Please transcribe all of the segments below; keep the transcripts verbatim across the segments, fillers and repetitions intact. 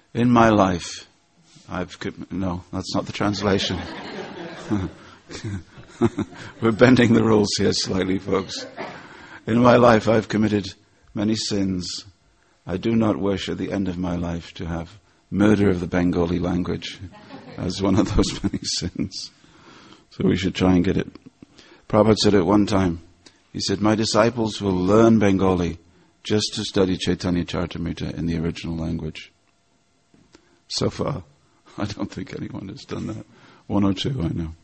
In my life, I've... No, that's not the translation. We're bending the rules here slightly, folks. In my life, I've committed many sins. I do not wish at the end of my life to have murder of the Bengali language as one of those many sins. So we should try and get it. Prabhupada said at one time, he said, my disciples will learn Bengali just to study Chaitanya Charitamrita in the original language. So far, I don't think anyone has done that. One or two, I know.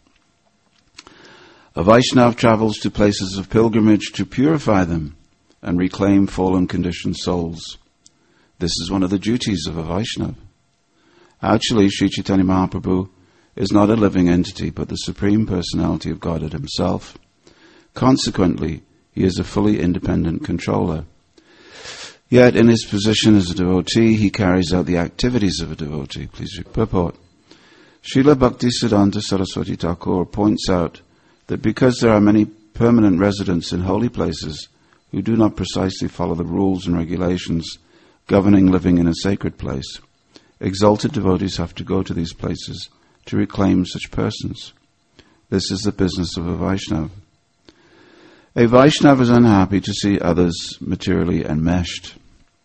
A Vaishnav travels to places of pilgrimage to purify them and reclaim fallen conditioned souls. This is one of the duties of a Vaishnav. Actually, Sri Chaitanya Mahaprabhu is not a living entity, but the Supreme Personality of Godhead himself. Consequently, he is a fully independent controller. Yet, in his position as a devotee, he carries out the activities of a devotee. Please read purport. Srila Bhaktisiddhanta Saraswati Thakur points out that because there are many permanent residents in holy places who do not precisely follow the rules and regulations governing living in a sacred place, exalted devotees have to go to these places to reclaim such persons. This is the business of a Vaishnava. A Vaishnava is unhappy to see others materially enmeshed.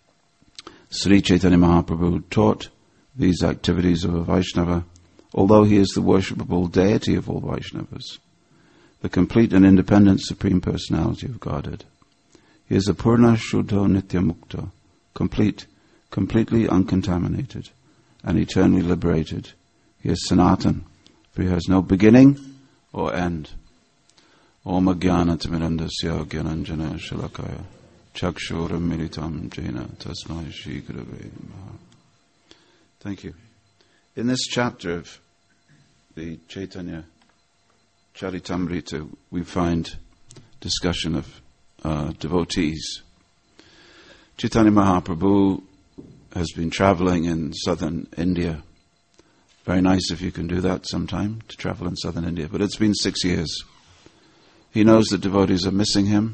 Sri Chaitanya Mahaprabhu taught these activities of a Vaishnava, although he is the worshipable deity of all Vaishnavas, the complete and independent Supreme Personality of Godhead. He is a Purna Shuddha Nitya Mukta, complete, completely uncontaminated, and eternally liberated. He is Sanatan, for he has no beginning or end. Om Jnana Timirandasya Gyananjana Shalakaya Chakshura Militam Jena Tasmai Shri Gurave Namaha. Thank you. In this chapter of the Chaitanya Charitamrita, we find discussion of uh, devotees. Chaitanya Mahaprabhu has been traveling in southern India. Very nice if you can do that sometime, to travel in southern India. But it's been six years. He knows that devotees are missing him.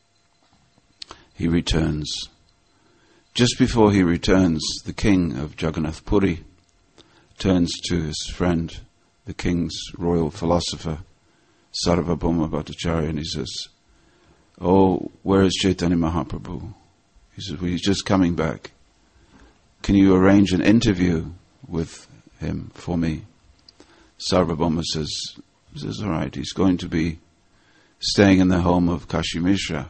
He returns. Just before he returns, the king of Jagannath Puri turns to his friend, the king's royal philosopher, Sarvabhauma Bhattacharya, and he says, "Oh, where is Chaitanya Mahaprabhu?" He says, "Well, he's just coming back. Can you arrange an interview with him for me?" Sarvabhauma says, says, "All right, he's going to be staying in the home of Kashi Mishra."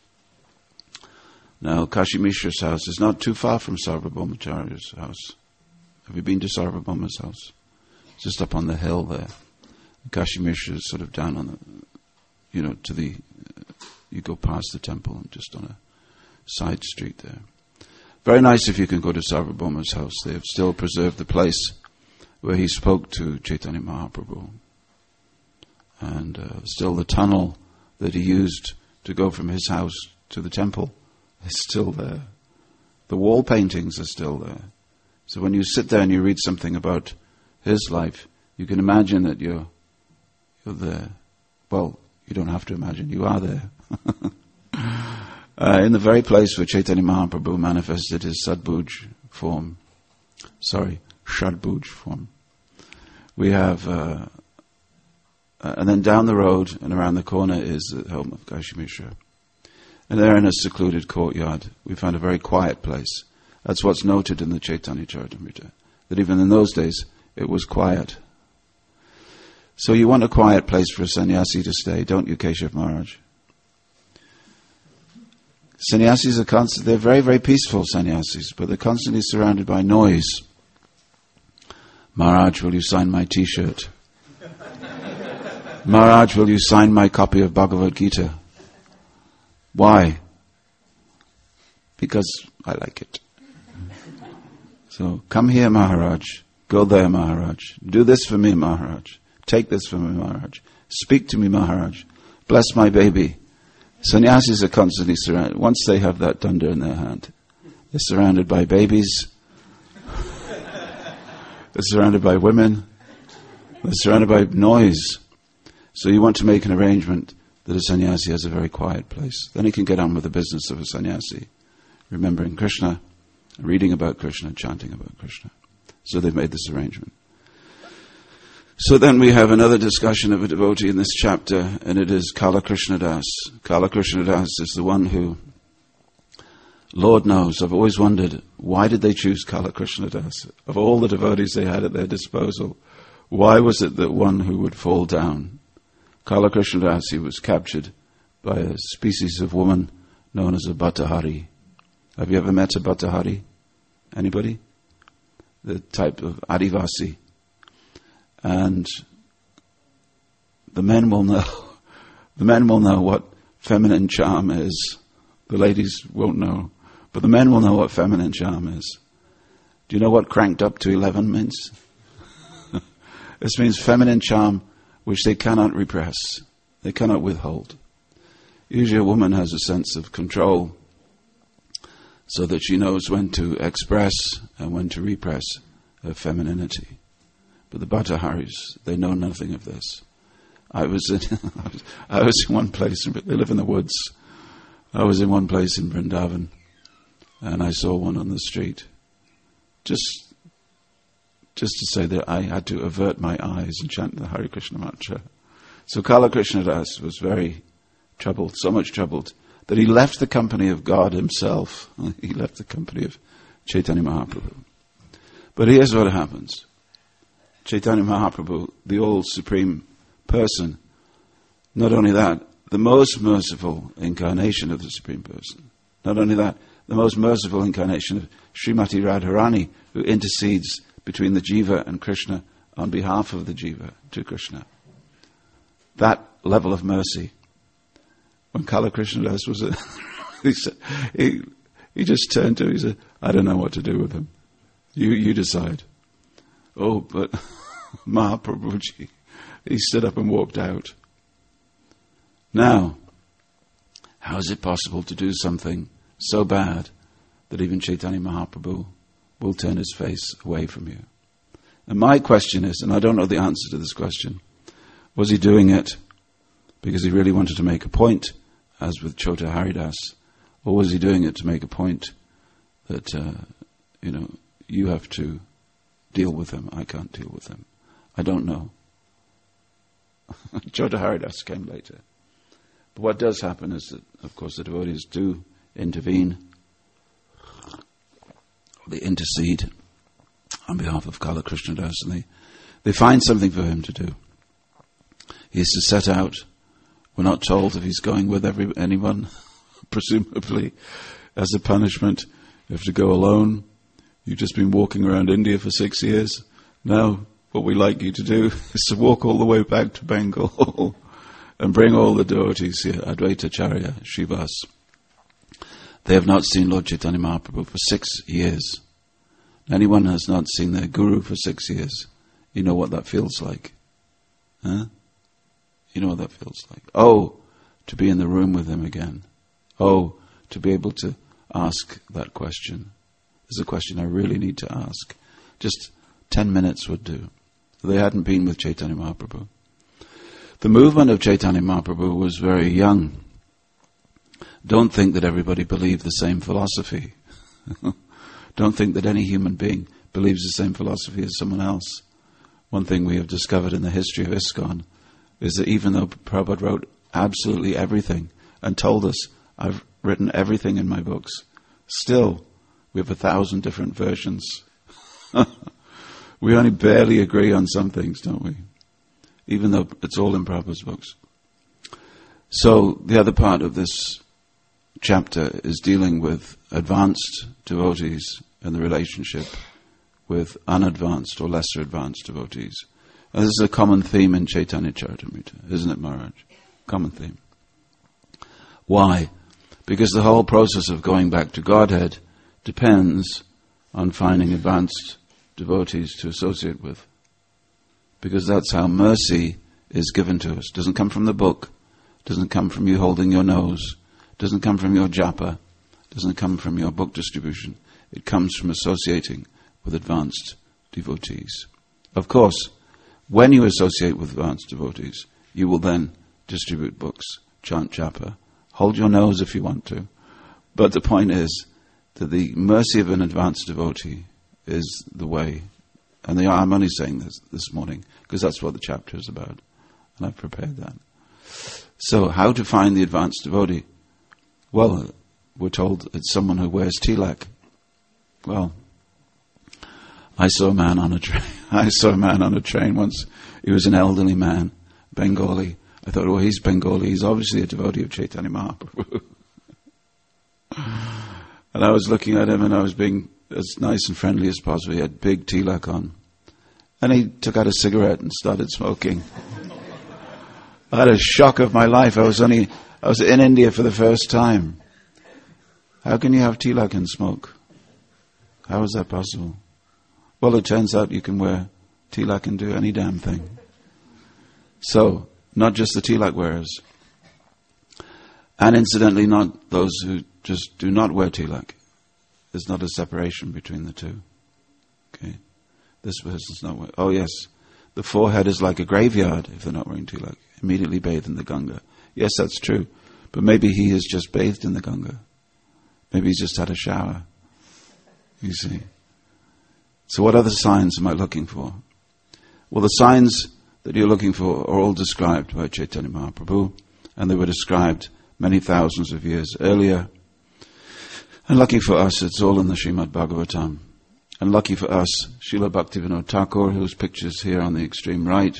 Now, Kashi Mishra's house is not too far from Sarvabhaumacharya's house. Have you been to Sarvabhauma's house? It's just up on the hill there. Kashi Mishra is sort of down on the, you know, to the, uh, you go past the temple and just on a side street there. Very nice if you can go to Sarvabhauma's house. They have still preserved the place where he spoke to Chaitanya Mahaprabhu. And uh, still the tunnel that he used to go from his house to the temple is still there. The wall paintings are still there. So when you sit there and you read something about his life, you can imagine that you're, you're there. Well, you don't have to imagine, you are there. uh, in the very place where Chaitanya Mahaprabhu manifested his Sadbhuj form, sorry, Shadbhuj form, we have... Uh, Uh, and then down the road and around the corner is the home of Kashi Mishra. And there in a secluded courtyard, we find a very quiet place. That's what's noted in the Chaitanya Charitamrita, that even in those days, it was quiet. So you want a quiet place for a sannyasi to stay, don't you, Keshav Maharaj? Sannyasis are constant, they're very, very peaceful sannyasis, but they're constantly surrounded by noise. Maharaj, will you sign my t-shirt? Maharaj, will you sign my copy of Bhagavad Gita? Why? Because I like it. So, come here, Maharaj. Go there, Maharaj. Do this for me, Maharaj. Take this for me, Maharaj. Speak to me, Maharaj. Bless my baby. Sannyasis are constantly surrounded. Once they have that danda in their hand, they're surrounded by babies. They're surrounded by women. They're surrounded by noise. So you want to make an arrangement that a sannyasi has a very quiet place. Then he can get on with the business of a sannyasi, remembering Krishna, reading about Krishna, chanting about Krishna. So they've made this arrangement. So then we have another discussion of a devotee in this chapter, and it is Kala Krishna Das. Kala Krishna Das is the one who, Lord knows, I've always wondered, why did they choose Kala Krishna Das? Of all the devotees they had at their disposal, why was it that one who would fall down? Kala Krishna Das, he was captured by a species of woman known as a Bhattahari. Have you ever met a Bhattahari? Anybody? The type of Adivasi. And the men will know, the men will know what feminine charm is. The ladies won't know, but the men will know what feminine charm is. Do you know what cranked up to eleven means? This means feminine charm which they cannot repress, they cannot withhold. Usually a woman has a sense of control so that she knows when to express and when to repress her femininity. But the Bhattaharis, they know nothing of this. I was in, I was, I was in one place, they live in the woods. I was in one place in Vrindavan, and I saw one on the street. Just, just to say that I had to avert my eyes and chant the Hare Krishna mantra. So Kala Krishna Das was very troubled, so much troubled, that he left the company of God himself. He left the company of Chaitanya Mahaprabhu. But here's what happens. Chaitanya Mahaprabhu, the all-supreme person, not only that, the most merciful incarnation of the Supreme Person. Not only that, the most merciful incarnation of Srimati Radharani, who intercedes between the Jiva and Krishna on behalf of the Jiva to Krishna. That level of mercy. When Kala Krishna Das was a, he, said, he, he just turned to him, he said, I don't know what to do with him. You, you decide. Oh, but Mahaprabhuji, he stood up and walked out. Now, how is it possible to do something so bad that even Chaitanya Mahaprabhu will turn his face away from you? And my question is, and I don't know the answer to this question, was he doing it because he really wanted to make a point, as with Chota Haridas, or was he doing it to make a point that, uh, you know, you have to deal with him, I can't deal with him? I don't know. Chota Haridas came later. But what does happen is that, of course, the devotees do intervene. They intercede on behalf of Kala Krishna Das, and they, they find something for him to do. He is to set out. We're not told if he's going with every, anyone, presumably, as a punishment. You have to go alone. You've just been walking around India for six years. Now, what we like you to do is to walk all the way back to Bengal and bring all the devotees here, Advaita Acharya, Srivas. They have not seen Lord Chaitanya Mahaprabhu for six years. Anyone has not seen their guru for six years. You know what that feels like. Huh? You know what that feels like. Oh, to be in the room with him again. Oh, to be able to ask that question. This is a question I really need to ask. Just ten minutes would do. They hadn't been with Chaitanya Mahaprabhu. The movement of Chaitanya Mahaprabhu was very young. Don't think that everybody believed the same philosophy. Don't think that any human being believes the same philosophy as someone else. One thing we have discovered in the history of ISKCON is that even though Prabhupada wrote absolutely everything and told us, I've written everything in my books, still we have a thousand different versions. We only barely agree on some things, don't we? Even though it's all in Prabhupada's books. So the other part of this chapter is dealing with advanced devotees and the relationship with unadvanced or lesser advanced devotees. And this is a common theme in Chaitanya Charitamrita, isn't it, Maharaj? Common theme. Why? Because the whole process of going back to Godhead depends on finding advanced devotees to associate with. Because that's how mercy is given to us. It doesn't come from the book. It doesn't come from you holding your nose. It doesn't come from your japa. It doesn't come from your book distribution. It comes from associating with advanced devotees. Of course, when you associate with advanced devotees, you will then distribute books, chant japa, hold your nose if you want to. But the point is that the mercy of an advanced devotee is the way And the, I'm only saying this this morning because that's what the chapter is about. And I've prepared that. So, how to find the advanced devotee? Well, we're told it's someone who wears tilak. Well, I saw a man on a train. I saw a man on a train once. He was an elderly man, Bengali. I thought, oh, he's Bengali. He's obviously a devotee of Chaitanya Mahaprabhu. And I was looking at him, and I was being as nice and friendly as possible. He had big tilak on, and he took out a cigarette and started smoking. I had a shock of my life. I was only I was in India for the first time. How can you have tilak and smoke? How is that possible? Well, it turns out you can wear tilak and do any damn thing. So, not just the tilak wearers. And incidentally, not those who just do not wear tilak. There's not a separation between the two. Okay? This person's not wearing... Oh yes, the forehead is like a graveyard if they're not wearing tilak. Immediately bathe in the Ganga. Yes, that's true. But maybe he has just bathed in the Ganga. Maybe he's just had a shower. You see. So what other signs am I looking for? Well, the signs that you're looking for are all described by Chaitanya Mahaprabhu, and they were described many thousands of years earlier. And lucky for us, it's all in the Srimad Bhagavatam. And lucky for us, Srila Bhaktivinoda Thakur, whose picture is here on the extreme right,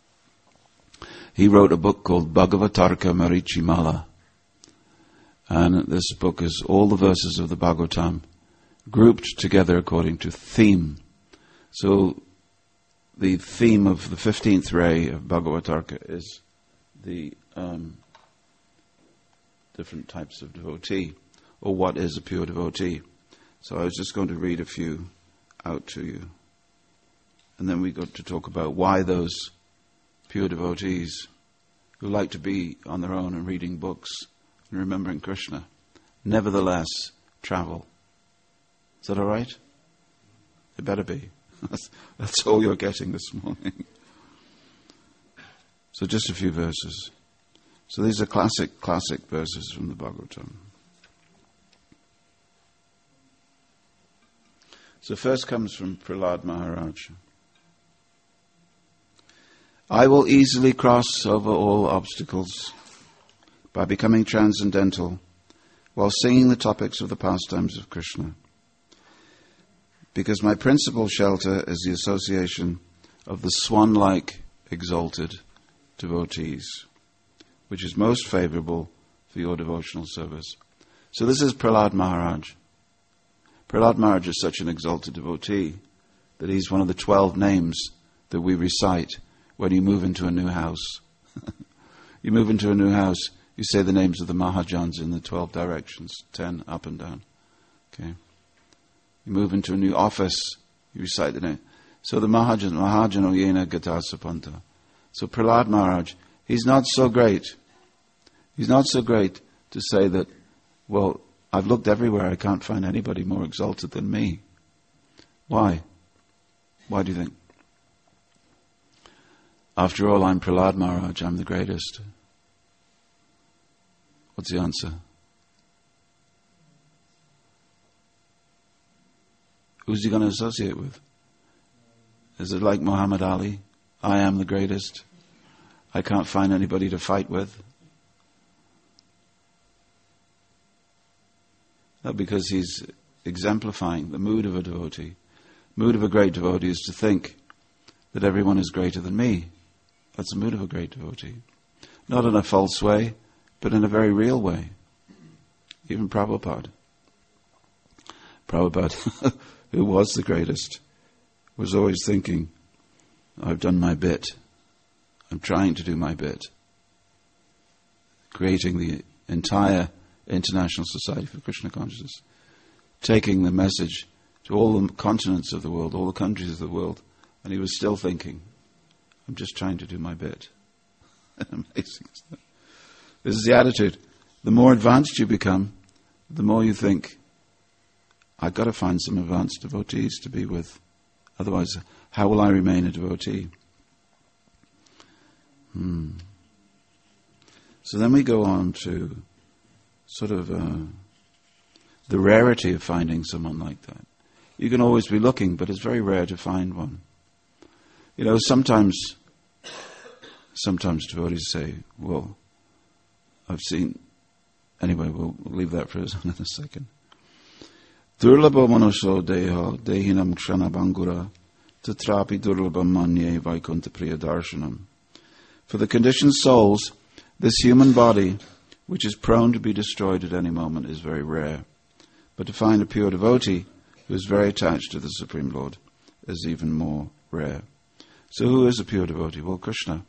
he wrote a book called Bhagavatarka Marichimala. And this book is all the verses of the Bhagavatam grouped together according to theme. So the theme of the fifteenth ray of Bhagavatarka is the um, different types of devotee, or what is a pure devotee. So I was just going to read a few out to you. And then we got to talk about why those pure devotees who like to be on their own and reading books and remembering Krishna nevertheless travel. Is that all right? It better be. That's, that's all you're getting this morning. So just a few verses. So these are classic, classic verses from the Bhagavatam. So first comes from Prahlad Maharaj. I will easily cross over all obstacles by becoming transcendental while singing the topics of the pastimes of Krishna. Because my principal shelter is the association of the swan-like exalted devotees, which is most favorable for your devotional service. So this is Prahlad Maharaj. Prahlad Maharaj is such an exalted devotee that he's one of the twelve names that we recite when you move into a new house. You move into a new house, you say the names of the Mahajans in the twelve directions, ten up and down. Okay. You move into a new office, you recite the name. So the Mahajan, Mahajano Yena Gatasapanta. So Prahlad Maharaj, he's not so great. He's not so great to say that, well, I've looked everywhere, I can't find anybody more exalted than me. Why? Why do you think? After all, I'm Prahlad Maharaj, I'm the greatest. What's the answer? Who's he going to associate with? Is it like Muhammad Ali? I am the greatest. I can't find anybody to fight with. No, because he's exemplifying the mood of a devotee. Mood of a great devotee is to think that everyone is greater than me. That's the mood of a great devotee. Not in a false way, but in a very real way. Even Prabhupada. Prabhupada, who was the greatest, was always thinking, I've done my bit. I'm trying to do my bit. Creating the entire International Society for Krishna Consciousness. Taking the message to all the continents of the world, all the countries of the world. And he was still thinking, I'm just trying to do my bit. Amazing. This is the attitude. The more advanced you become, the more you think, I've got to find some advanced devotees to be with. Otherwise, how will I remain a devotee? Hmm. So then we go on to sort of uh, the rarity of finding someone like that. You can always be looking, but it's very rare to find one. You know, sometimes, sometimes devotees say, well, I've seen, anyway, we'll, we'll leave that for another second. Durlabha manuso deha dehinam kshanabangura tatrapi durlabha manye vaikunta priya darshanam. For the conditioned souls, this human body, which is prone to be destroyed at any moment, is very rare. But to find a pure devotee who is very attached to the Supreme Lord is even more rare. So who is a pure devotee? Well, Krishna.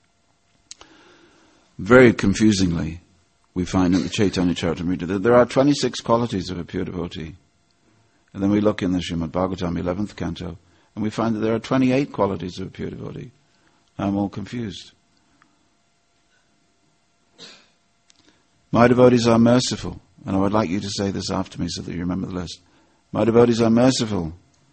Very confusingly, we find in the Chaitanya Charitamrita that there are twenty-six qualities of a pure devotee. And then we look in the Srimad Bhagavatam, eleventh canto, and we find that there are twenty-eight qualities of a pure devotee. I'm all confused. My devotees are merciful, and I would like you to say this after me so that you remember the list. My devotees are merciful.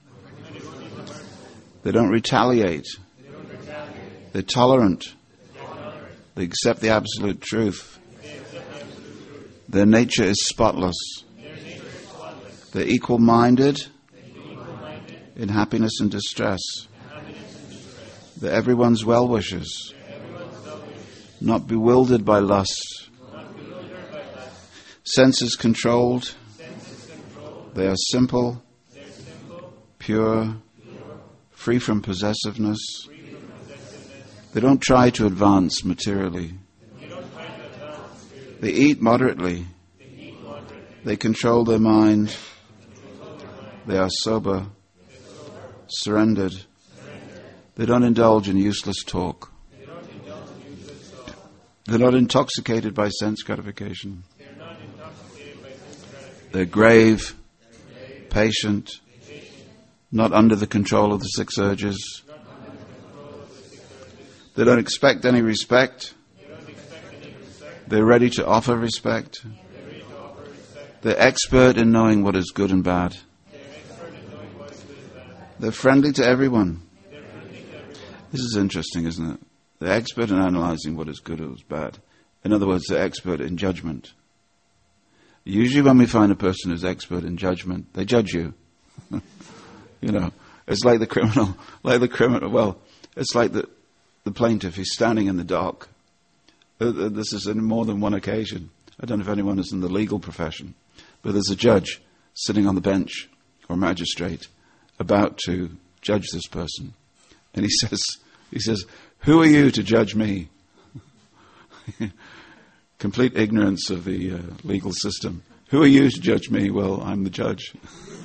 They don't retaliate. They're tolerant. They accept the absolute truth. Their nature is spotless. They're equal-minded in happiness and distress. They're everyone's well-wishers, not bewildered by lust. Senses controlled. They are simple, pure, free from possessiveness. They don't try to advance materially. They eat moderately. They control their mind. They are sober, surrendered. They don't indulge in useless talk. They're not intoxicated by sense gratification. They're grave, patient, not under the control of the six urges. They don't expect any respect. They're ready to offer respect. They're expert in knowing what is good and bad. They're friendly to everyone. This is interesting, isn't it? They're expert in analyzing what is good or is bad. In other words, they're expert in judgment. Usually when we find a person who's expert in judgment, they judge you. You know, it's like the criminal, like the criminal, well, it's like the, the plaintiff, he's standing in the dock. This is in more than one occasion. I don't know if anyone is in the legal profession, but there's a judge sitting on the bench, or magistrate, about to judge this person. And he says, he says, who are you to judge me? Complete ignorance of the uh, legal system. Who are you to judge me? Well, I'm the judge.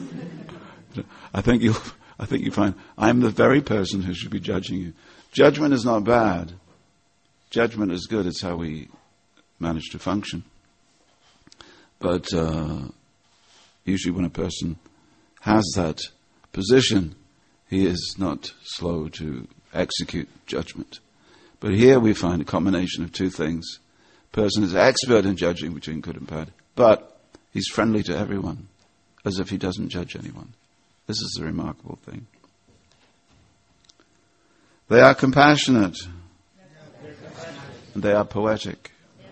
I think you I think you find I'm the very person who should be judging you. Judgment is not bad. Judgment is good. It's how we manage to function. But uh, usually when a person has that position, he is not slow to execute judgment. But here we find a combination of two things. Person is expert in judging between good and bad, but he's friendly to everyone, as if he doesn't judge anyone. This is the remarkable thing. They are compassionate, and they are poetic.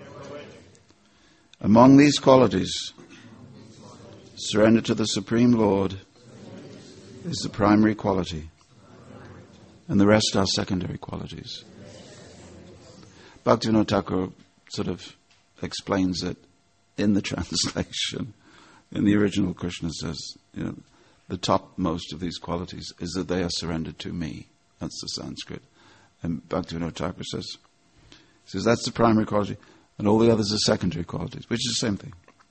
Among these qualities, surrender to the Supreme Lord is the primary quality, and the rest are secondary qualities. Bhaktivinoda Thakur sort of explains it in the translation. In the original, Krishna says, you know, the topmost of these qualities is that they are surrendered to me. That's the Sanskrit. And Bhaktivinoda Thakur says, he says that's the primary quality, and all the others are secondary qualities, which is the same thing.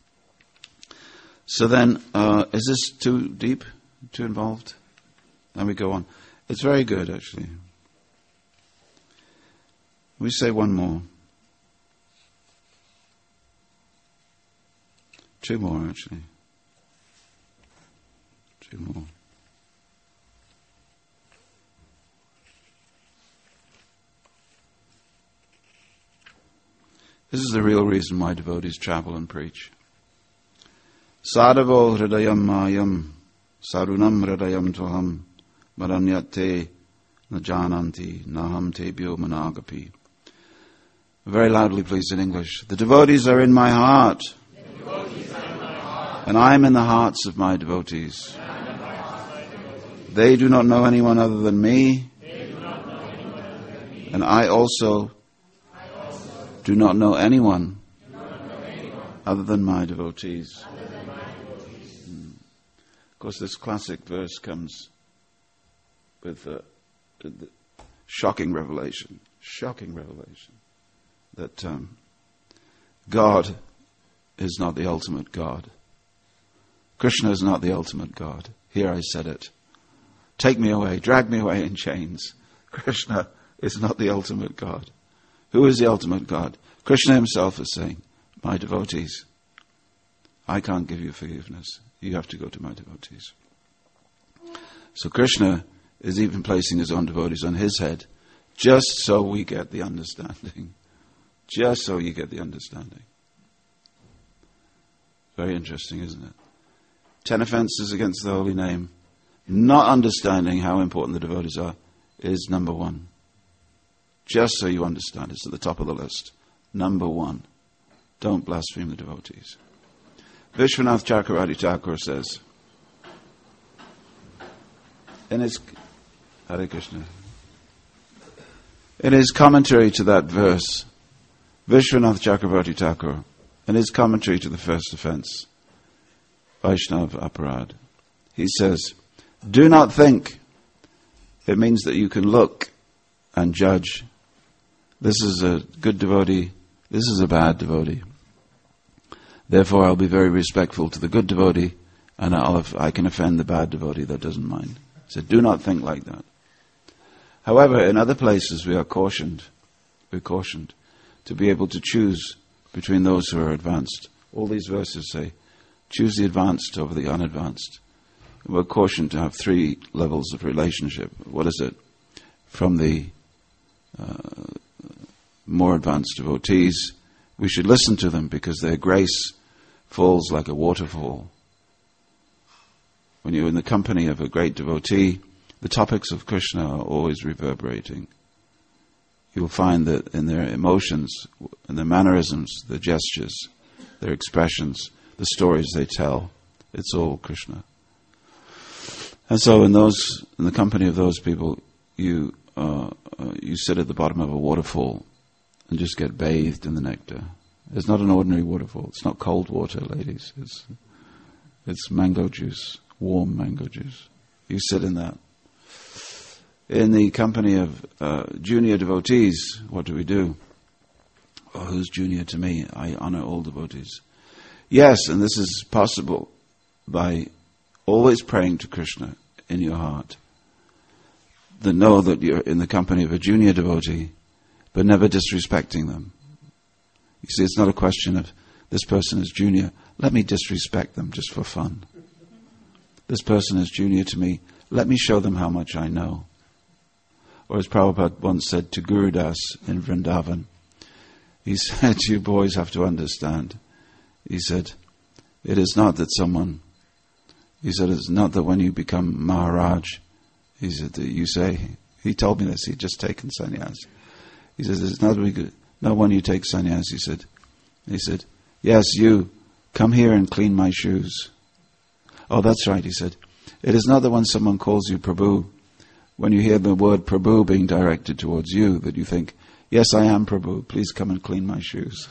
So then, uh, is this too deep, too involved? And we go on. It's very good, actually. We say one more. Two more, actually. Two more. This is the real reason why devotees travel and preach. Sadhavo hridayam mayam sarunam hridayam tvaham maranyate najananti naham tebyo managapi. Very loudly, please, in English. The devotees are in my heart. And I am in the hearts of my devotees. They do not know anyone other than me, and I also do not know anyone other than my devotees. Mm. Of course, this classic verse comes with uh, the shocking revelation, shocking revelation that um, God is not the ultimate God. Krishna is not the ultimate God. Here I said it. Take me away, drag me away in chains. Krishna is not the ultimate God. Who is the ultimate God? Krishna himself is saying, my devotees, I can't give you forgiveness. You have to go to my devotees. So Krishna is even placing his own devotees on his head, just so we get the understanding. Just so you get the understanding. Very interesting, isn't it? Ten offenses against the holy name. Not understanding how important the devotees are is number one. Just so you understand, it's at the top of the list. Number one, don't blaspheme the devotees. Vishwanath Chakravarti Thakur says, in his Hare Krishna, in his commentary to that verse, Vishwanath Chakravarti Thakur, in his commentary to the first offense, Vaishnav Aparad, he says, do not think it means that you can look and judge. This is a good devotee, this is a bad devotee. Therefore I'll be very respectful to the good devotee, and I'll, I can offend the bad devotee that doesn't mind. He said, do not think like that. However, in other places we are cautioned, we're cautioned to be able to choose between those who are advanced. All these verses say, choose the advanced over the unadvanced. We're cautioned to have three levels of relationship. What is it? From the uh, more advanced devotees, we should listen to them because their grace falls like a waterfall. When you're in the company of a great devotee, the topics of Krishna are always reverberating. You'll find that in their emotions, in their mannerisms, their gestures, their expressions, the stories they tell, it's all Krishna. And so in those, in the company of those people, you uh, uh, you sit at the bottom of a waterfall and just get bathed in the nectar. It's not an ordinary waterfall. It's not cold water, ladies. It's it's mango juice, warm mango juice. You sit in that. In the company of uh, junior devotees, what do we do? Oh, who's junior to me? I honor all devotees. Yes, and this is possible by always praying to Krishna in your heart. Then know that you're in the company of a junior devotee, but never disrespecting them. You see, it's not a question of this person is junior, let me disrespect them just for fun. This person is junior to me, let me show them how much I know. Or as Prabhupada once said to Guru Das in Vrindavan, he said, you boys have to understand. He said, it is not that someone, he said, it's not that when you become Maharaj, he said, that you say, he told me this, he'd just taken sannyas. He says, it's not, not when you take sannyas, he said, he said, yes, you, come here and clean my shoes. Oh, that's right, he said, it is not that when someone calls you Prabhu, when you hear the word Prabhu being directed towards you, that you think, yes, I am Prabhu, please come and clean my shoes.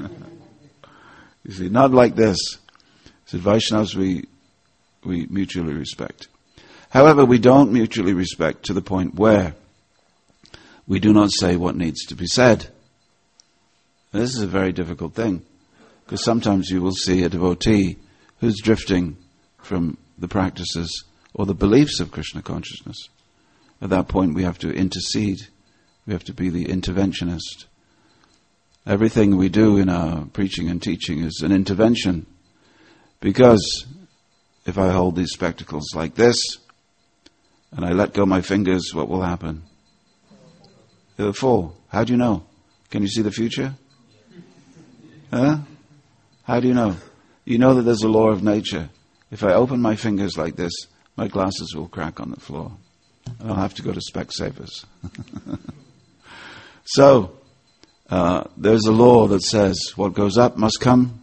You see, not like this. He said, Vaishnavas we, we mutually respect. However, we don't mutually respect to the point where we do not say what needs to be said. And this is a very difficult thing, because sometimes you will see a devotee who's drifting from the practices or the beliefs of Krishna consciousness. At that point we have to intercede. We have to be the interventionist. Everything we do in our preaching and teaching is an intervention. Because if I hold these spectacles like this, and I let go my fingers, what will happen? They'll fall. How do you know? Can you see the future? Huh? How do you know? You know that there's a law of nature. If I open my fingers like this, my glasses will crack on the floor. And I'll have to go to Specsavers. So, uh, there's a law that says what goes up must come.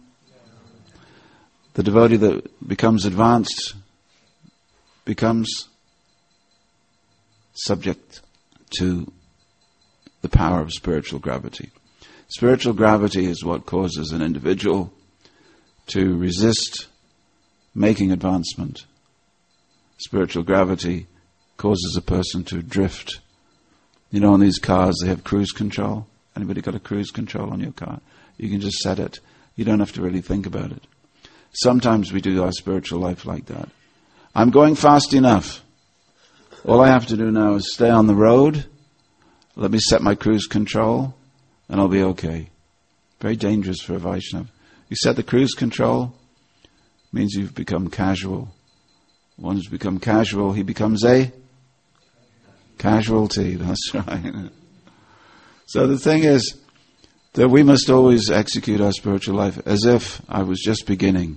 The devotee that becomes advanced becomes subject to the power of spiritual gravity. Spiritual gravity is what causes an individual to resist making advancement. Spiritual gravity causes a person to drift. You know, in these cars they have cruise control. Anybody got a cruise control on your car? You can just set it. You don't have to really think about it. Sometimes we do our spiritual life like that. I'm going fast enough. All I have to do now is stay on the road. Let me set my cruise control and I'll be okay. Very dangerous for a Vaishnava. You set the cruise control, means you've become casual. One who's become casual, he becomes a casualty. That's right. So the thing is that we must always execute our spiritual life as if I was just beginning.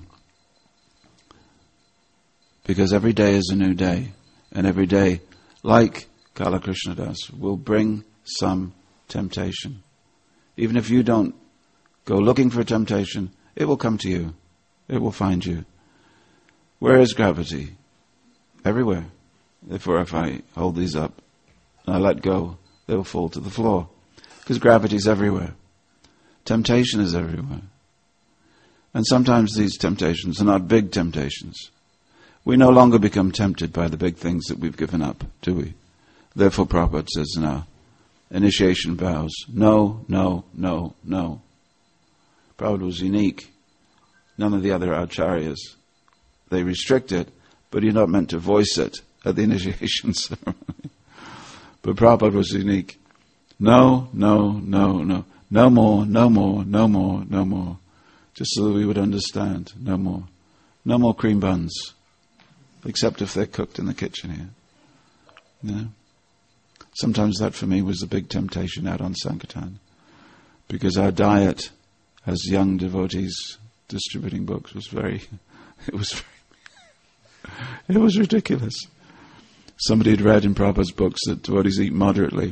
Because every day is a new day. And every day, like Kala Krishna Das, will bring some temptation. Even if you don't go looking for temptation, it will come to you. It will find you. Where is gravity? Everywhere. Therefore, if I hold these up and I let go, they will fall to the floor. Because gravity is everywhere. Temptation is everywhere. And sometimes these temptations are not big temptations. We no longer become tempted by the big things that we've given up, do we? Therefore, Prabhupada says in our initiation vows, no, no, no, no. Prabhupada was unique. None of the other acharyas. They restrict it, but you're not meant to voice it at the initiation ceremony. But Prabhupada was unique. No, no, no, no. No more, no more, no more, no more. Just so that we would understand. No more. No more cream buns. Except if they're cooked in the kitchen here. You know? Sometimes that for me was a big temptation out on Sankirtan. Because our diet as young devotees distributing books was very, it was very, it was ridiculous. Somebody had read in Prabhupada's books that devotees eat moderately.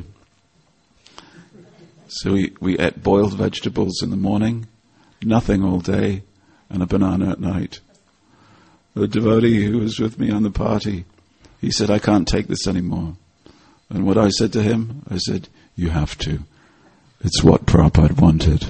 So we, we ate boiled vegetables in the morning, nothing all day, and a banana at night. The devotee who was with me on the party, he said, I can't take this anymore. And what I said to him, I said, you have to. It's what Prabhupada wanted.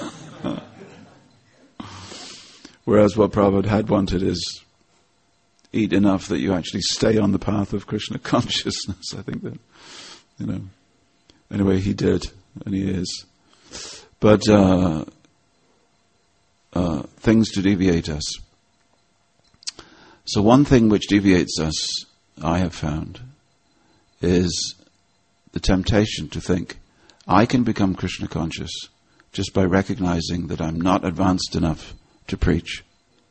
Whereas what Prabhupada had wanted is eat enough that you actually stay on the path of Krishna consciousness. I think that, you know. Anyway, he did, and he is. But uh, uh, things to deviate us. So one thing which deviates us, I have found, is the temptation to think, I can become Krishna conscious just by recognizing that I'm not advanced enough to preach.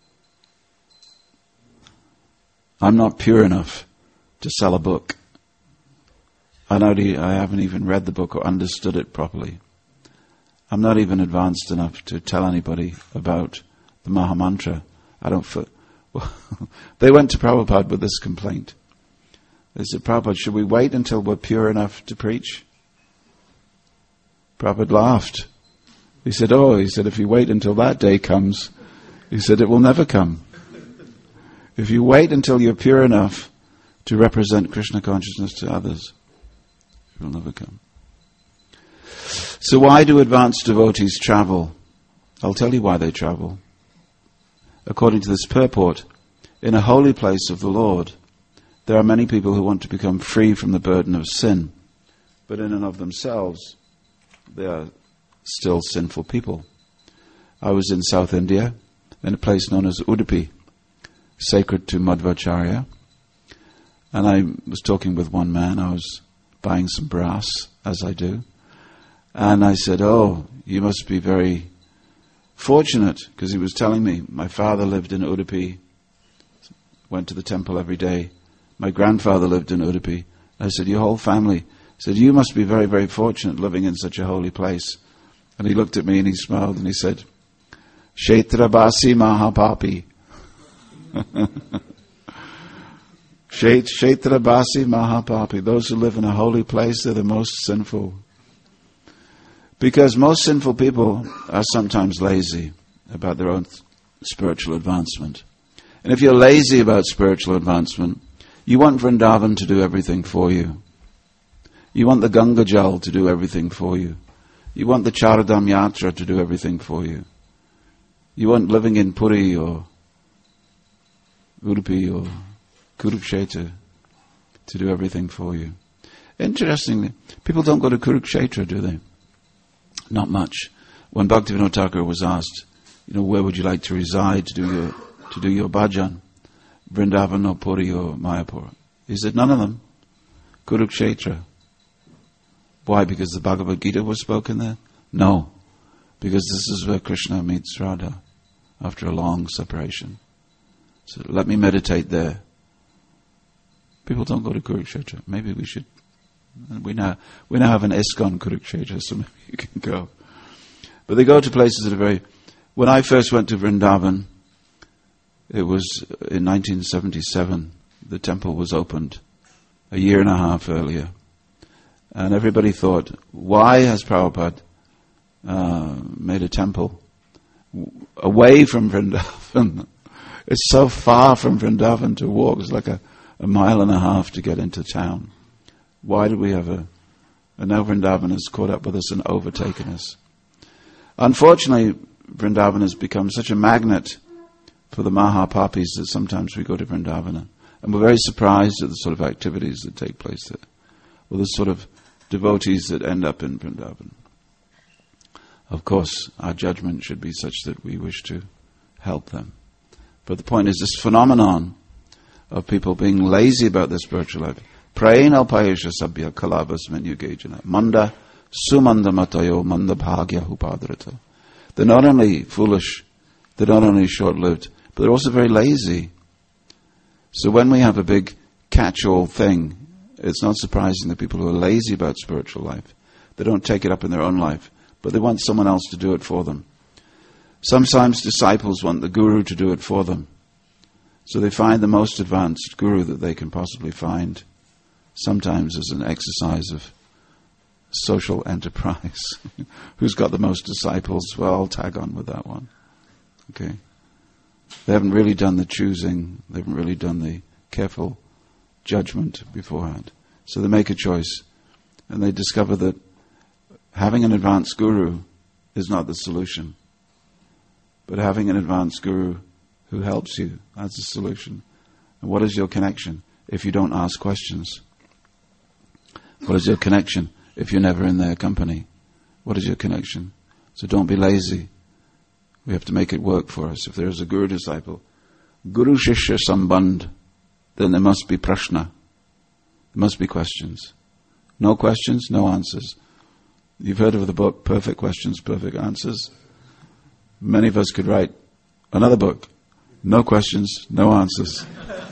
I'm not pure enough to sell a book. I, not e- I haven't even read the book or understood it properly. I'm not even advanced enough to tell anybody about the Mahamantra. I don't feel... Well, they went to Prabhupada with this complaint. They said, Prabhupada, should we wait until we're pure enough to preach? Prabhupada laughed. He said, oh, he said, if you wait until that day comes, he said, it will never come. If you wait until you're pure enough to represent Krishna consciousness to others, it will never come. So why do advanced devotees travel? I'll tell you why they travel. According to this purport, in a holy place of the Lord, there are many people who want to become free from the burden of sin, but in and of themselves, they are still sinful people. I was in South India, in a place known as Udupi, sacred to Madhvacharya, and I was talking with one man. I was buying some brass, as I do, and I said, oh, you must be very fortunate, because he was telling me, my father lived in Udupi, went to the temple every day. My grandfather lived in Udupi. I said, your whole family. He said, you must be very, very fortunate living in such a holy place. And he looked at me and he smiled and he said, Kshetrabasi Mahapapi. Kshetrabasi Mahapapi. Those who live in a holy place, they're the most sinful. Because most sinful people are sometimes lazy about their own spiritual advancement. And if you're lazy about spiritual advancement, you want Vrindavan to do everything for you. You want the Ganga Jal to do everything for you. You want the Charadham Yatra to do everything for you. You want living in Puri or Udupi or Kurukshetra to do everything for you. Interestingly, people don't go to Kurukshetra, do they? Not much. When Bhaktivinoda Thakur was asked, you know, where would you like to reside to do your to do your bhajan, Vrindavan or Puri or Mayapur? He said, none of them. Kurukshetra. Why? Because the Bhagavad Gita was spoken there? No. Because this is where Krishna meets Radha after a long separation. So let me meditate there. People don't go to Kurukshetra. Maybe we should. We now we now have an ISKCON Kurukshetra, so maybe you can go. But they go to places that are very... When I first went to Vrindavan, it was in nineteen seventy-seven. The temple was opened a year and a half earlier. And everybody thought, why has Prabhupada uh, made a temple away from Vrindavan? It's so far from Vrindavan to walk. It's like a, a mile and a half to get into town. Why do we have a... And now Vrindavan has caught up with us and overtaken us. Unfortunately, Vrindavan has become such a magnet for the Mahapapis that sometimes we go to Vrindavan and we're very surprised at the sort of activities that take place there, or the sort of devotees that end up in Vrindavan. Of course, our judgment should be such that we wish to help them. But the point is this phenomenon of people being lazy about their spiritual life. Prain alpayesha sabhya kalabas menyugejana manda sumanda matayo manda bhagya hupadrata. They're not only foolish, they're not only short-lived, but they're also very lazy. So when we have a big catch-all thing, it's not surprising that people who are lazy about spiritual life, they don't take it up in their own life, but they want someone else to do it for them. Sometimes disciples want the guru to do it for them. So they find the most advanced guru that they can possibly find, sometimes as an exercise of social enterprise. Who's got the most disciples? Well, I'll tag on with that one. Okay. They haven't really done the choosing. They haven't really done the careful judgment beforehand. So they make a choice. And they discover that having an advanced guru is not the solution. But having an advanced guru who helps you, that's the solution. And what is your connection if you don't ask questions? What is your connection if you're never in their company? What is your connection? So don't be lazy. We have to make it work for us. If there is a guru disciple, guru shishya sambandh, then there must be prashna. There must be questions. No questions, no answers. You've heard of the book, Perfect Questions, Perfect Answers. Many of us could write another book. No questions, no answers.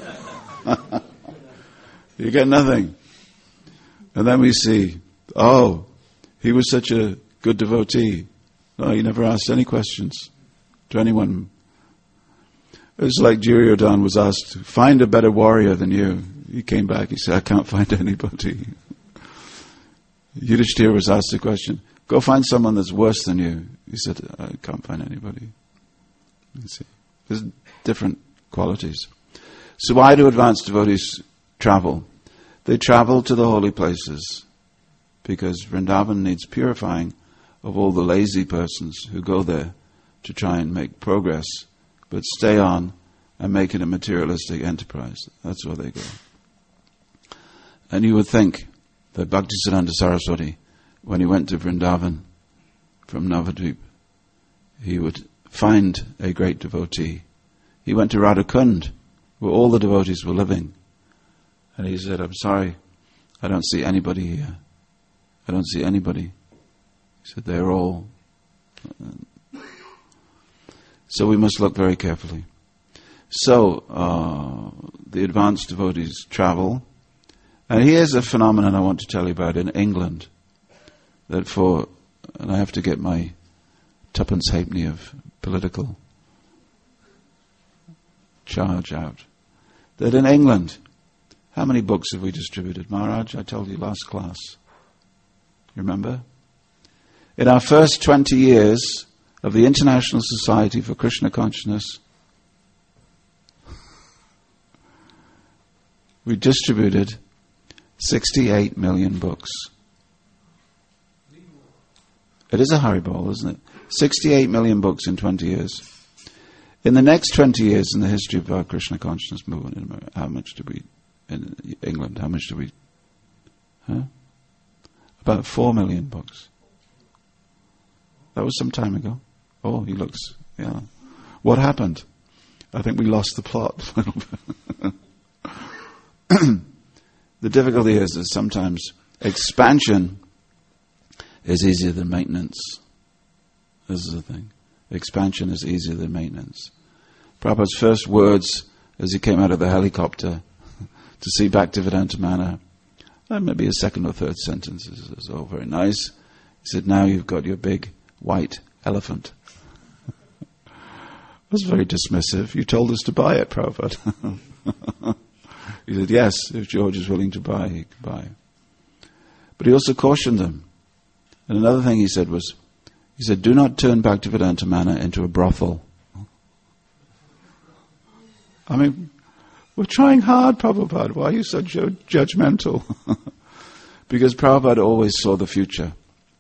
You get nothing. And then we see, oh, he was such a good devotee. No, he never asked any questions to anyone. It's like Duryodhana was asked, find a better warrior than you. He came back, he said, I can't find anybody. Yudhishthira was asked the question, go find someone that's worse than you. He said, I can't find anybody. You see, there's different qualities. So why do advanced devotees travel? They travel to the holy places because Vrindavan needs purifying of all the lazy persons who go there to try and make progress, but stay on and make it a materialistic enterprise. That's where they go. And you would think that Bhaktisiddhanta Saraswati, when he went to Vrindavan from Navadvip, he would find a great devotee. He went to Radhakund, where all the devotees were living. And he said, I'm sorry, I don't see anybody here. I don't see anybody. He said, they're all... So we must look very carefully. So, uh, the advanced devotees travel. And here's a phenomenon I want to tell you about in England. That for, and I have to get my tuppence halfpenny of political charge out. That in England, how many books have we distributed? Maharaj, I told you last class. You remember? In our first twenty years of the International Society for Krishna Consciousness, we distributed sixty-eight million books. It is a Haribol, isn't it? sixty-eight million books in twenty years. In the next twenty years in the history of our Krishna consciousness movement in America, how much do we, in England, how much do we, huh? About four million books. That was some time ago. Oh, he looks, yeah. What happened? I think we lost the plot a little bit. The difficulty is that sometimes expansion is easier than maintenance. This is the thing. Expansion is easier than maintenance. Prabhupada's first words as he came out of the helicopter to see Bhaktivedanta Manor, uh, maybe a second or third sentence is, is all very nice. He said, now you've got your big white elephant. It was very dismissive. You told us to buy it, Prabhupada. He said, yes, if George is willing to buy, he can buy. But he also cautioned them. And another thing he said was, he said, do not turn Bhaktivedanta Manor into a brothel. I mean, we're trying hard, Prabhupada. Why are you so ju- judgmental? Because Prabhupada always saw the future.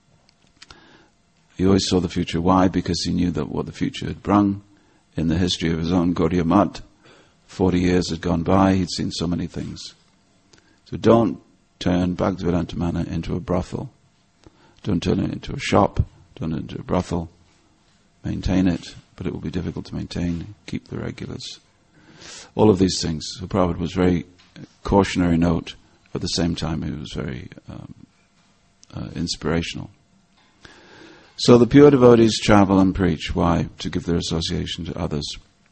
He always saw the future. Why? Because he knew that what the future had brung in the history of his own Gaudiya Math. Forty years had gone by, he'd seen so many things. So don't turn Bhaktivedanta Manor into a brothel. Don't turn it into a shop. Don't turn it into a brothel. Maintain it, but it will be difficult to maintain. Keep the regulars. All of these things. So Prabhupada was very cautionary note. At the same time, he was very um, uh, inspirational. So the pure devotees travel and preach. Why? To give their association to others.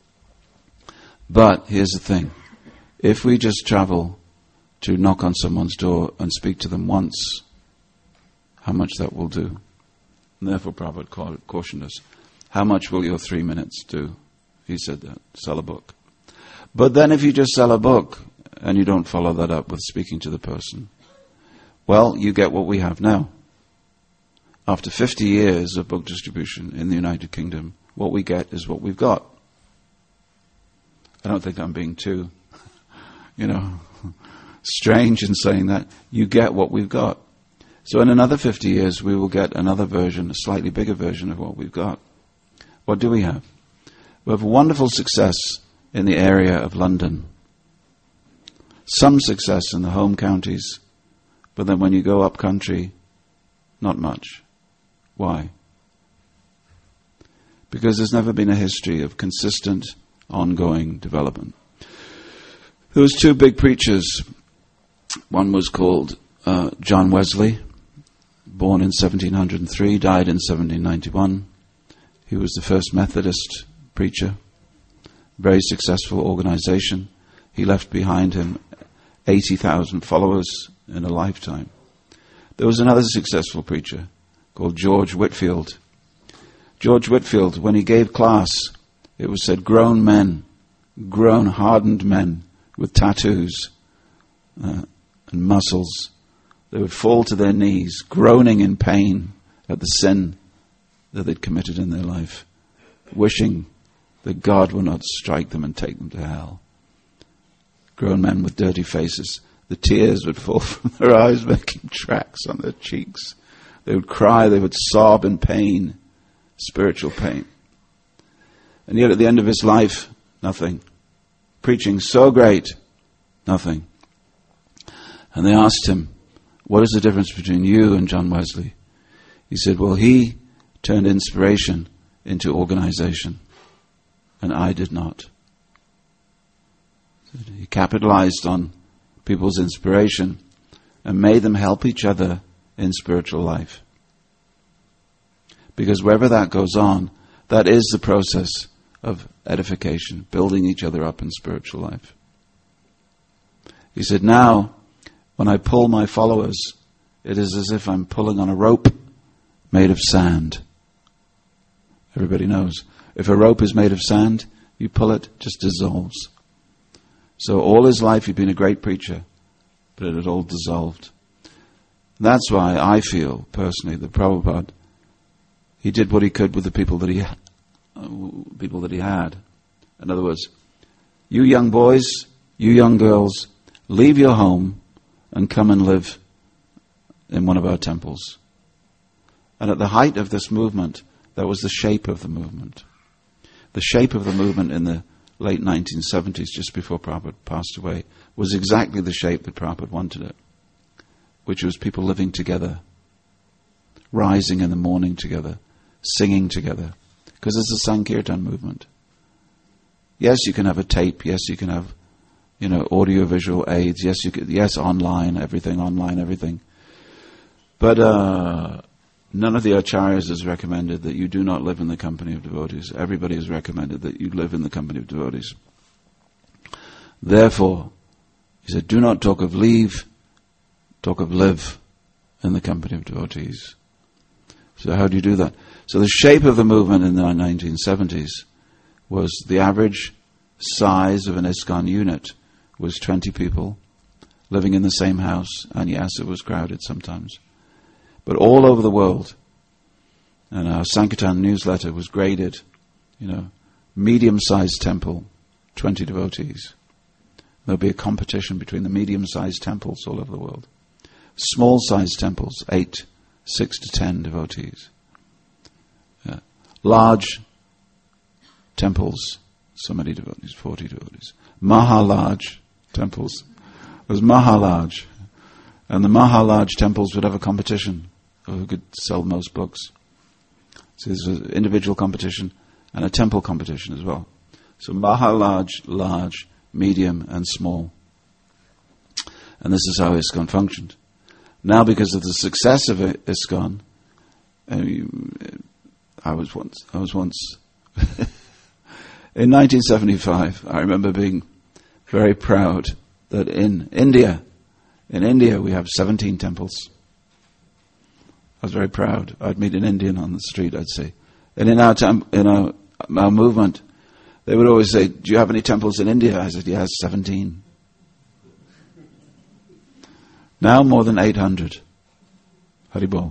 But here's the thing. If we just travel to knock on someone's door and speak to them once, how much that will do. And therefore Prabhupada cautioned us. How much will your three minutes do? He said that. Sell a book. But then if you just sell a book and you don't follow that up with speaking to the person, well, you get what we have now. After fifty years of book distribution in the United Kingdom, what we get is what we've got. I don't think I'm being too, you know, strange in saying that. You get what we've got. So in another fifty years, we will get another version, a slightly bigger version of what we've got. What do we have? We have wonderful success in the area of London. Some success in the home counties, but then when you go up country, not much. Why? Because there's never been a history of consistent, ongoing development. There was two big preachers. One was called uh, John Wesley, born in seventeen oh three, died in seventeen ninety-one. He was the first Methodist preacher. Very successful organization. He left behind him eighty thousand followers in a lifetime. There was another successful preacher called George Whitefield. George Whitefield, when he gave class, it was said grown men, grown hardened men with tattoos uh, and muscles, they would fall to their knees, groaning in pain at the sin that they'd committed in their life, wishing that God would not strike them and take them to hell. Grown men with dirty faces. The tears would fall from their eyes, making tracks on their cheeks. They would cry, they would sob in pain, spiritual pain. And yet at the end of his life, nothing. Preaching so great, nothing. And they asked him, what is the difference between you and John Wesley? He said, well, he turned inspiration into organization, and I did not. He capitalized on people's inspiration and made them help each other in spiritual life. Because wherever that goes on, that is the process of edification, building each other up in spiritual life. He said, now, when I pull my followers, it is as if I'm pulling on a rope made of sand. Everybody knows. If a rope is made of sand, you pull it, it just dissolves. So all his life he'd been a great preacher, but it had all dissolved. That's why I feel, personally, that Prabhupada, he did what he could with the people that he uh, people that he had. In other words, you young boys, you young girls, leave your home, and come and live in one of our temples. And at the height of this movement, that was the shape of the movement. The shape of the movement in the late nineteen seventies, just before Prabhupada passed away, was exactly the shape that Prabhupada wanted it, which was people living together, rising in the morning together, singing together, because it's a Sankirtan movement. Yes, you can have a tape. Yes, you can have, you know, audio-visual aids. Yes, you could, yes, online, everything, online, everything. But uh, none of the acharyas has recommended that you do not live in the company of devotees. Everybody has recommended that you live in the company of devotees. Therefore, he said, do not talk of leave, talk of live in the company of devotees. So how do you do that? So the shape of the movement in the nineteen seventies was the average size of an ISKCON unit was twenty people living in the same house, and yes, it was crowded sometimes. But all over the world, and our Sankirtan newsletter was graded, you know, medium-sized temple, twenty devotees. There'll be a competition between the medium-sized temples all over the world. Small-sized temples, eight, six to ten devotees. Yeah. Large temples, so many devotees, forty devotees. Maha-large temples. It was Maha-large. And the Maha-large temples would have a competition of who could sell the most books. So there's an individual competition and a temple competition as well. So Maha-large, large, medium and small. And this is how ISKCON functioned. Now, because of the success of ISKCON, I was once, I was once, in nineteen seventy-five, I remember being very proud that in India, in India we have seventeen temples. I was very proud. I'd meet an Indian on the street, I'd say. And in our, temp- in our, our movement, they would always say, do you have any temples in India? I said, yes, seventeen. Now more than eight hundred. Haribol.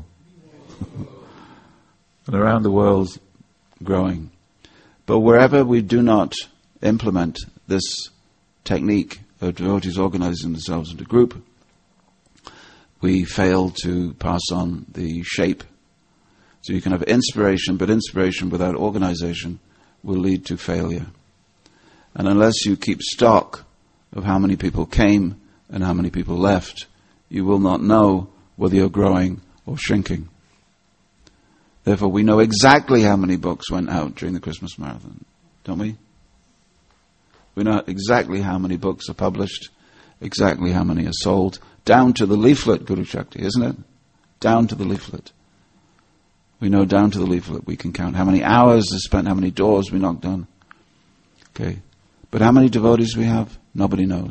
And around the world, growing. But wherever we do not implement this technique of devotees organizing themselves into group, we fail to pass on the shape. So you can have inspiration, but inspiration without organization will lead to failure. And unless you keep stock of how many people came and how many people left, you will not know whether you're growing or shrinking. Therefore, we know exactly how many books went out during the Christmas marathon, don't we? We know exactly how many books are published, exactly how many are sold, down to the leaflet, Guru Shakti, isn't it? Down to the leaflet. We know down to the leaflet. We can count how many hours are spent, how many doors we knocked on. Okay. But how many devotees we have, nobody knows.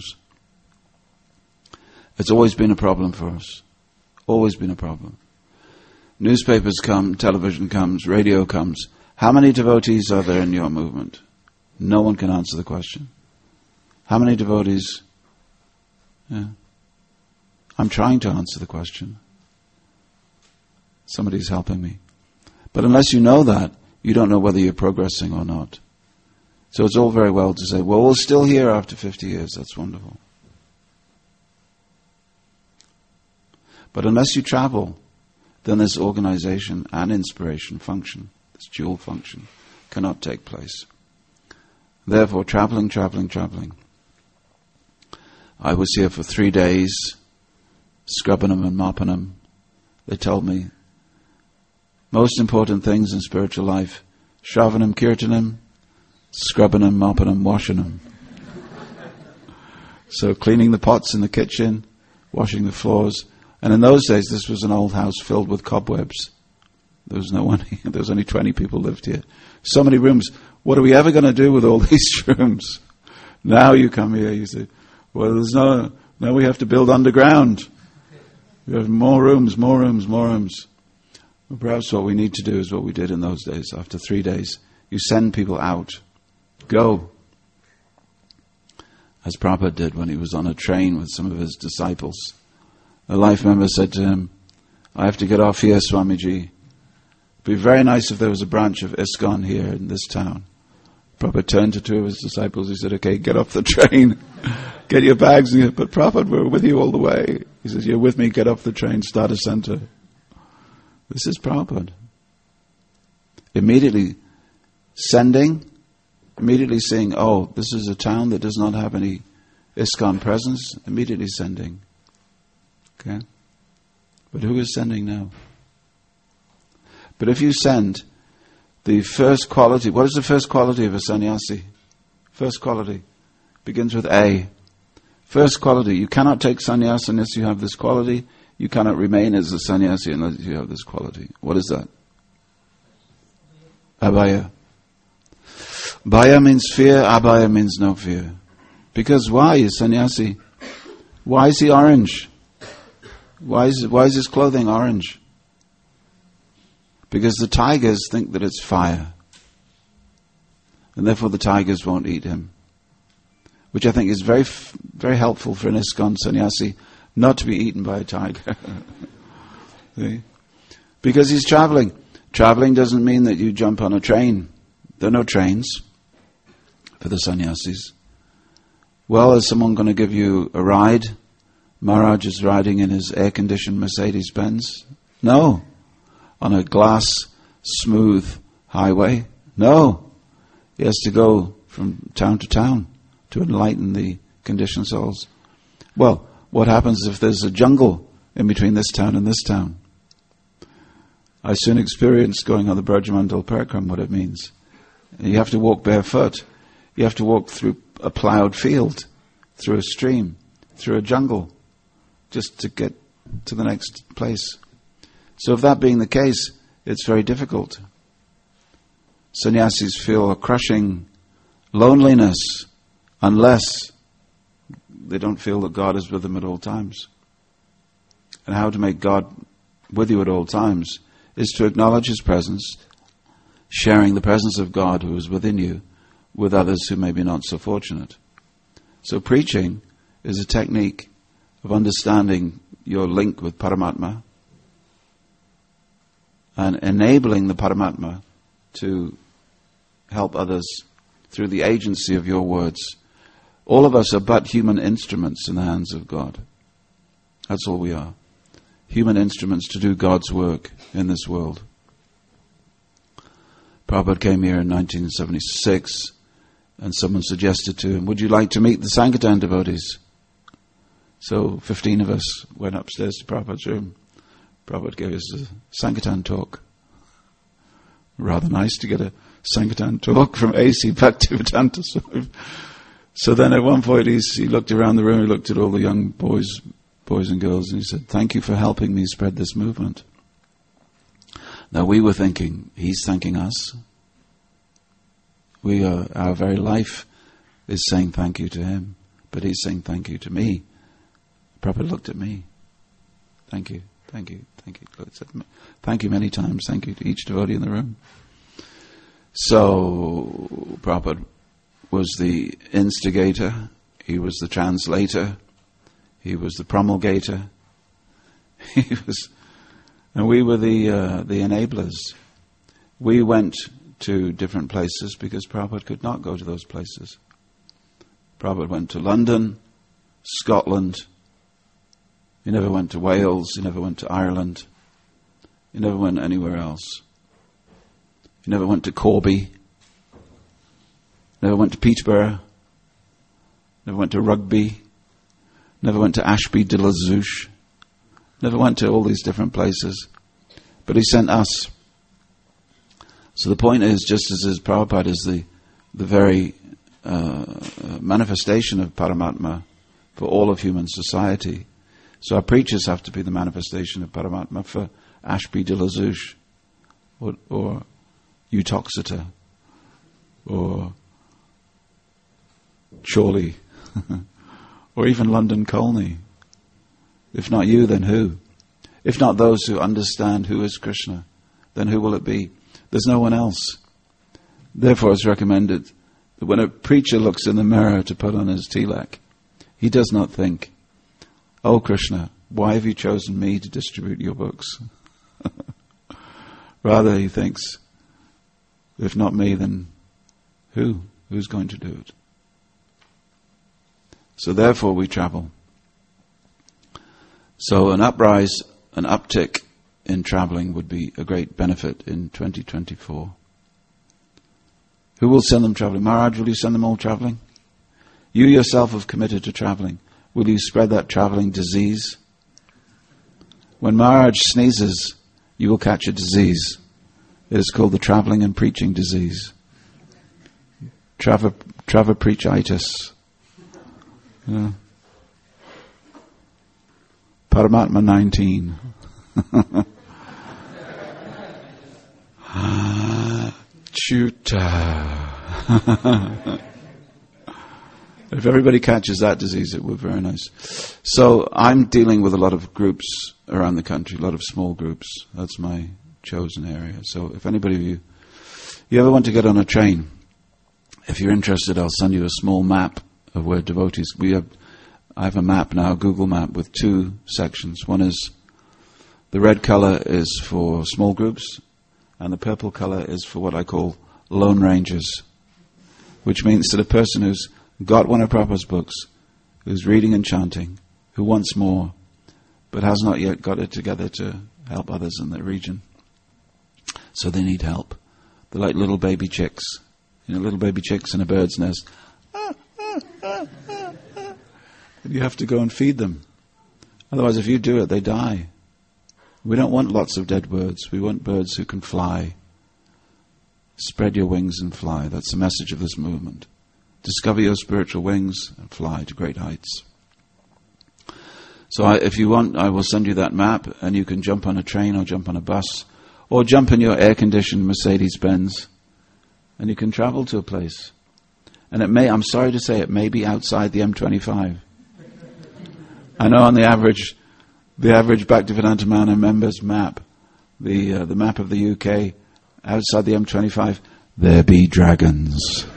It's always been a problem for us. Always been a problem. Newspapers come, television comes, radio comes. How many devotees are there in your movement? No one can answer the question. How many devotees? Yeah. I'm trying to answer the question. Somebody's helping me. But unless you know that, you don't know whether you're progressing or not. So it's all very well to say, well, we're still here after fifty years. That's wonderful. But unless you travel, then this organization and inspiration function, this dual function, cannot take place. Therefore, traveling, traveling, traveling. I was here for three days, Scrubbanam and Marpanam. They told me, most important things in spiritual life, Shravanam, Kirtanam, Scrubbanam, Marpanam, Washanam. So cleaning the pots in the kitchen, washing the floors. And in those days, this was an old house filled with cobwebs. There was no one. There was only twenty people lived here. So many rooms. What are we ever going to do with all these rooms? Now you come here, you say, well, there's no. Now we have to build underground. We have more rooms, more rooms, more rooms. Well, perhaps what we need to do is what we did in those days. After three days, you send people out. Go. As Prabhupada did when he was on a train with some of his disciples. A life member said to him, I have to get off here, Swamiji. It'd be very nice if there was a branch of ISKCON here in this town. Prabhupada turned to two of his disciples. He said, okay, get off the train. get your bags, and you, but Prabhupada, we're with you all the way. He says, you're with me, get off the train, start a center. This is Prabhupada. Immediately sending, immediately saying, oh, this is a town that does not have any ISKCON presence, immediately sending. Okay? But who is sending now? But if you send, the first quality, what is the first quality of a sannyasi? First quality begins with A. First quality, you cannot take sannyas unless you have this quality. You cannot remain as a sannyasi unless you have this quality. What is that? Abhaya. Bhaya means fear, abhaya means no fear. Because why is sannyasi? Why is he orange? Why is, why is his clothing orange? Because the tigers think that it's fire. And therefore the tigers won't eat him. Which I think is very very helpful for an ISKCON sannyasi not to be eaten by a tiger. See? Because he's traveling. Traveling doesn't mean that you jump on a train. There are no trains for the sannyasis. Well, is someone going to give you a ride? Maharaj is riding in his air-conditioned Mercedes-Benz? No. On a glass, smooth highway? No. He has to go from town to town to enlighten the conditioned souls. Well, what happens if there's a jungle in between this town and this town? I soon experienced going on the Brajamandal Parakram, what it means. You have to walk barefoot. You have to walk through a ploughed field, through a stream, through a jungle, just to get to the next place. So if that being the case, it's very difficult. Sannyasis feel a crushing loneliness unless they don't feel that God is with them at all times. And how to make God with you at all times is to acknowledge His presence, sharing the presence of God who is within you with others who may be not so fortunate. So preaching is a technique of understanding your link with Paramatma and enabling the Paramatma to help others through the agency of your words. All of us are but human instruments in the hands of God. That's all we are. Human instruments to do God's work in this world. Prabhupada came here in nineteen seventy-six and someone suggested to him, would you like to meet the Sankirtan devotees? So fifteen of us went upstairs to Prabhupada's room. Prabhupada gave us a Sankirtan talk. Rather nice to get a Sankirtan talk from A C Bhaktivedanta Swami. So then at one point he's, he looked around the room, he looked at all the young boys, boys and girls, and he said, thank you for helping me spread this movement. Now we were thinking, he's thanking us. We are, our very life is saying thank you to him, but he's saying thank you to me. Prabhupada looked at me. Thank you, thank you, thank you. Thank you many times, thank you to each devotee in the room. So Prabhupada was the instigator, he was the translator, he was the promulgator, he was, and we were the uh, the enablers. We went to different places because Prabhupada could not go to those places. Prabhupada went to London, Scotland. He never went to Wales. He never went to Ireland. He never went anywhere else. He never went to Corby. Never went to Peterborough. Never went to Rugby. Never went to Ashby de la Zouche. Never went to all these different places. But he sent us. So the point is, just as, as Prabhupada is the, the very uh, manifestation of Paramatma for all of human society, so our preachers have to be the manifestation of Paramatma for Ashby de la Zouche, or, or Uttoxeter, or Chorley, or even London Colney. If not you, then who? If not those who understand who is Krishna, then who will it be? There's no one else. Therefore it's recommended that when a preacher looks in the mirror to put on his tilak, he does not think, oh Krishna, why have you chosen me to distribute your books? Rather he thinks, if not me, then who? Who's going to do it? So therefore we travel. So an uprise, an uptick in traveling would be a great benefit in twenty twenty-four. Who will send them traveling? Maharaj, will you send them all traveling? You yourself have committed to traveling. Will you spread that traveling disease? When Maharaj sneezes, you will catch a disease. It is called the traveling and preaching disease. Trava, Trava-preachitis. Yeah. Paramatma nineteen. Chuta. If everybody catches that disease, it would be very nice. So I'm dealing with a lot of groups around the country, a lot of small groups. That's my chosen area. So if anybody of you, you ever want to get on a train, if you're interested, I'll send you a small map of where devotees, we have, I have a map now, a Google map with two sections. One is, the red color is for small groups, and the purple color is for what I call lone rangers, which means that a person who's got one of Prabhupada's books, who's reading and chanting, who wants more, but has not yet got it together to help others in their region. So they need help. They're like little baby chicks. You know, little baby chicks in a bird's nest. And you have to go and feed them. Otherwise, if you do it, they die. We don't want lots of dead birds. We want birds who can fly. Spread your wings and fly. That's the message of this movement. Discover your spiritual wings and fly to great heights. So I, if you want, I will send you that map, and you can jump on a train or jump on a bus or jump in your air-conditioned Mercedes-Benz, and you can travel to a place. And it may, I'm sorry to say, it may be outside the M twenty-five. I know on the average, the average Bhaktivedanta Mana member's map, the uh, the map of the U K, outside the M twenty-five, there be dragons.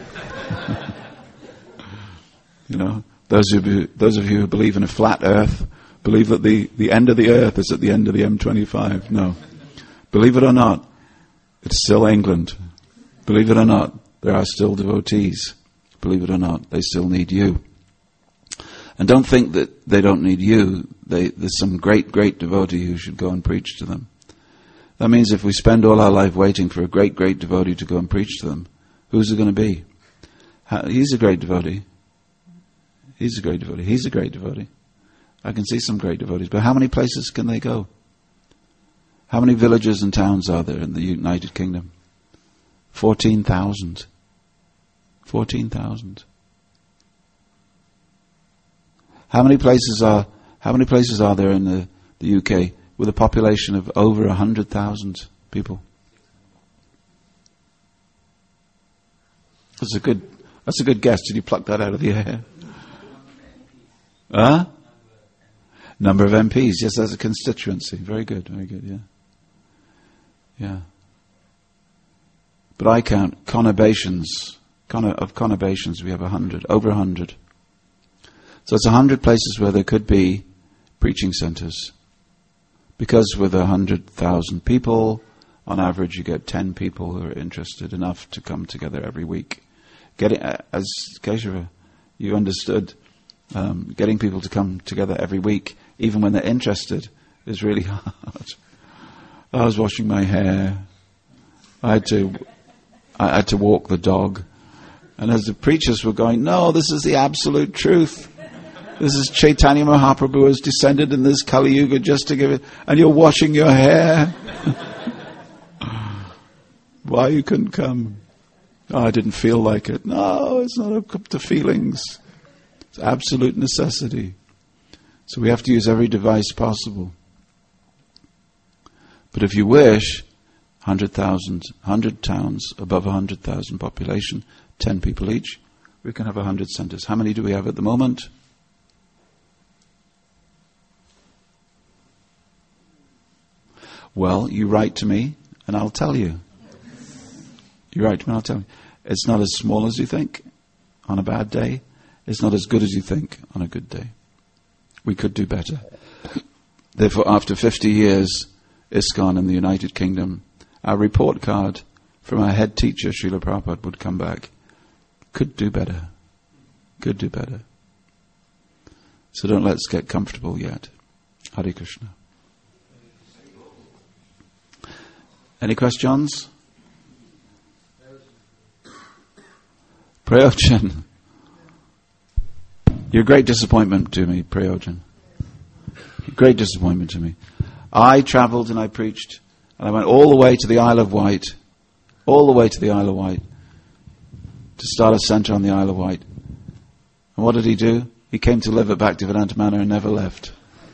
You know, those of you, those of you who believe in a flat earth, believe that the, the end of the earth is at the end of the M twenty-five. No. Believe it or not, it's still England. Believe it or not, there are still devotees. Believe it or not, they still need you. And don't think that they don't need you. They, there's some great, great devotee who should go and preach to them. That means if we spend all our life waiting for a great, great devotee to go and preach to them, who's it going to be? How, he's a great devotee. He's a great devotee. He's a great devotee. I can see some great devotees. But how many places can they go? How many villages and towns are there in the United Kingdom? Fourteen thousand. Fourteen thousand. How many places are how many places are there in the, the U K with a population of over a hundred thousand people? That's a good that's a good guess. Did you pluck that out of the air? Huh? Number of M Ps. Yes, that's a constituency. Very good, very good, yeah. Yeah. But I count conurbations. Con- of conurbations, we have a hundred, over a hundred. So it's a hundred places where there could be preaching centers. Because with a hundred thousand people, on average you get ten people who are interested enough to come together every week. Getting, as Keshava, you understood, um, getting people to come together every week, even when they're interested, is really hard. I was washing my hair. I had to, I had to walk the dog. And as the preachers were going, no, this is the absolute truth. This is Chaitanya Mahaprabhu has descended in this Kali Yuga just to give it, and you're washing your hair. Why you couldn't come? Oh, I didn't feel like it. No, it's not up to feelings. It's absolute necessity. So we have to use every device possible. But if you wish, one hundred thousand, one hundred towns above one hundred thousand population, ten people each, we can have one hundred centers. How many do we have at the moment? Well, you write to me and I'll tell you. You write to me and I'll tell you. It's not as small as you think on a bad day. It's not as good as you think on a good day. We could do better. Therefore, after fifty years, ISKCON in the United Kingdom, our report card from our head teacher, Srila Prabhupada, would come back. Could do better. Could do better. So don't let's get comfortable yet. Hare Krishna. Any questions? Prayojan. You're a great disappointment to me, Prayojan. Great disappointment to me. I travelled and I preached, and I went all the way to the Isle of Wight, all the way to the Isle of Wight, to start a centre on the Isle of Wight. And what did he do? He came to live at Bhaktivedanta Manor and never left.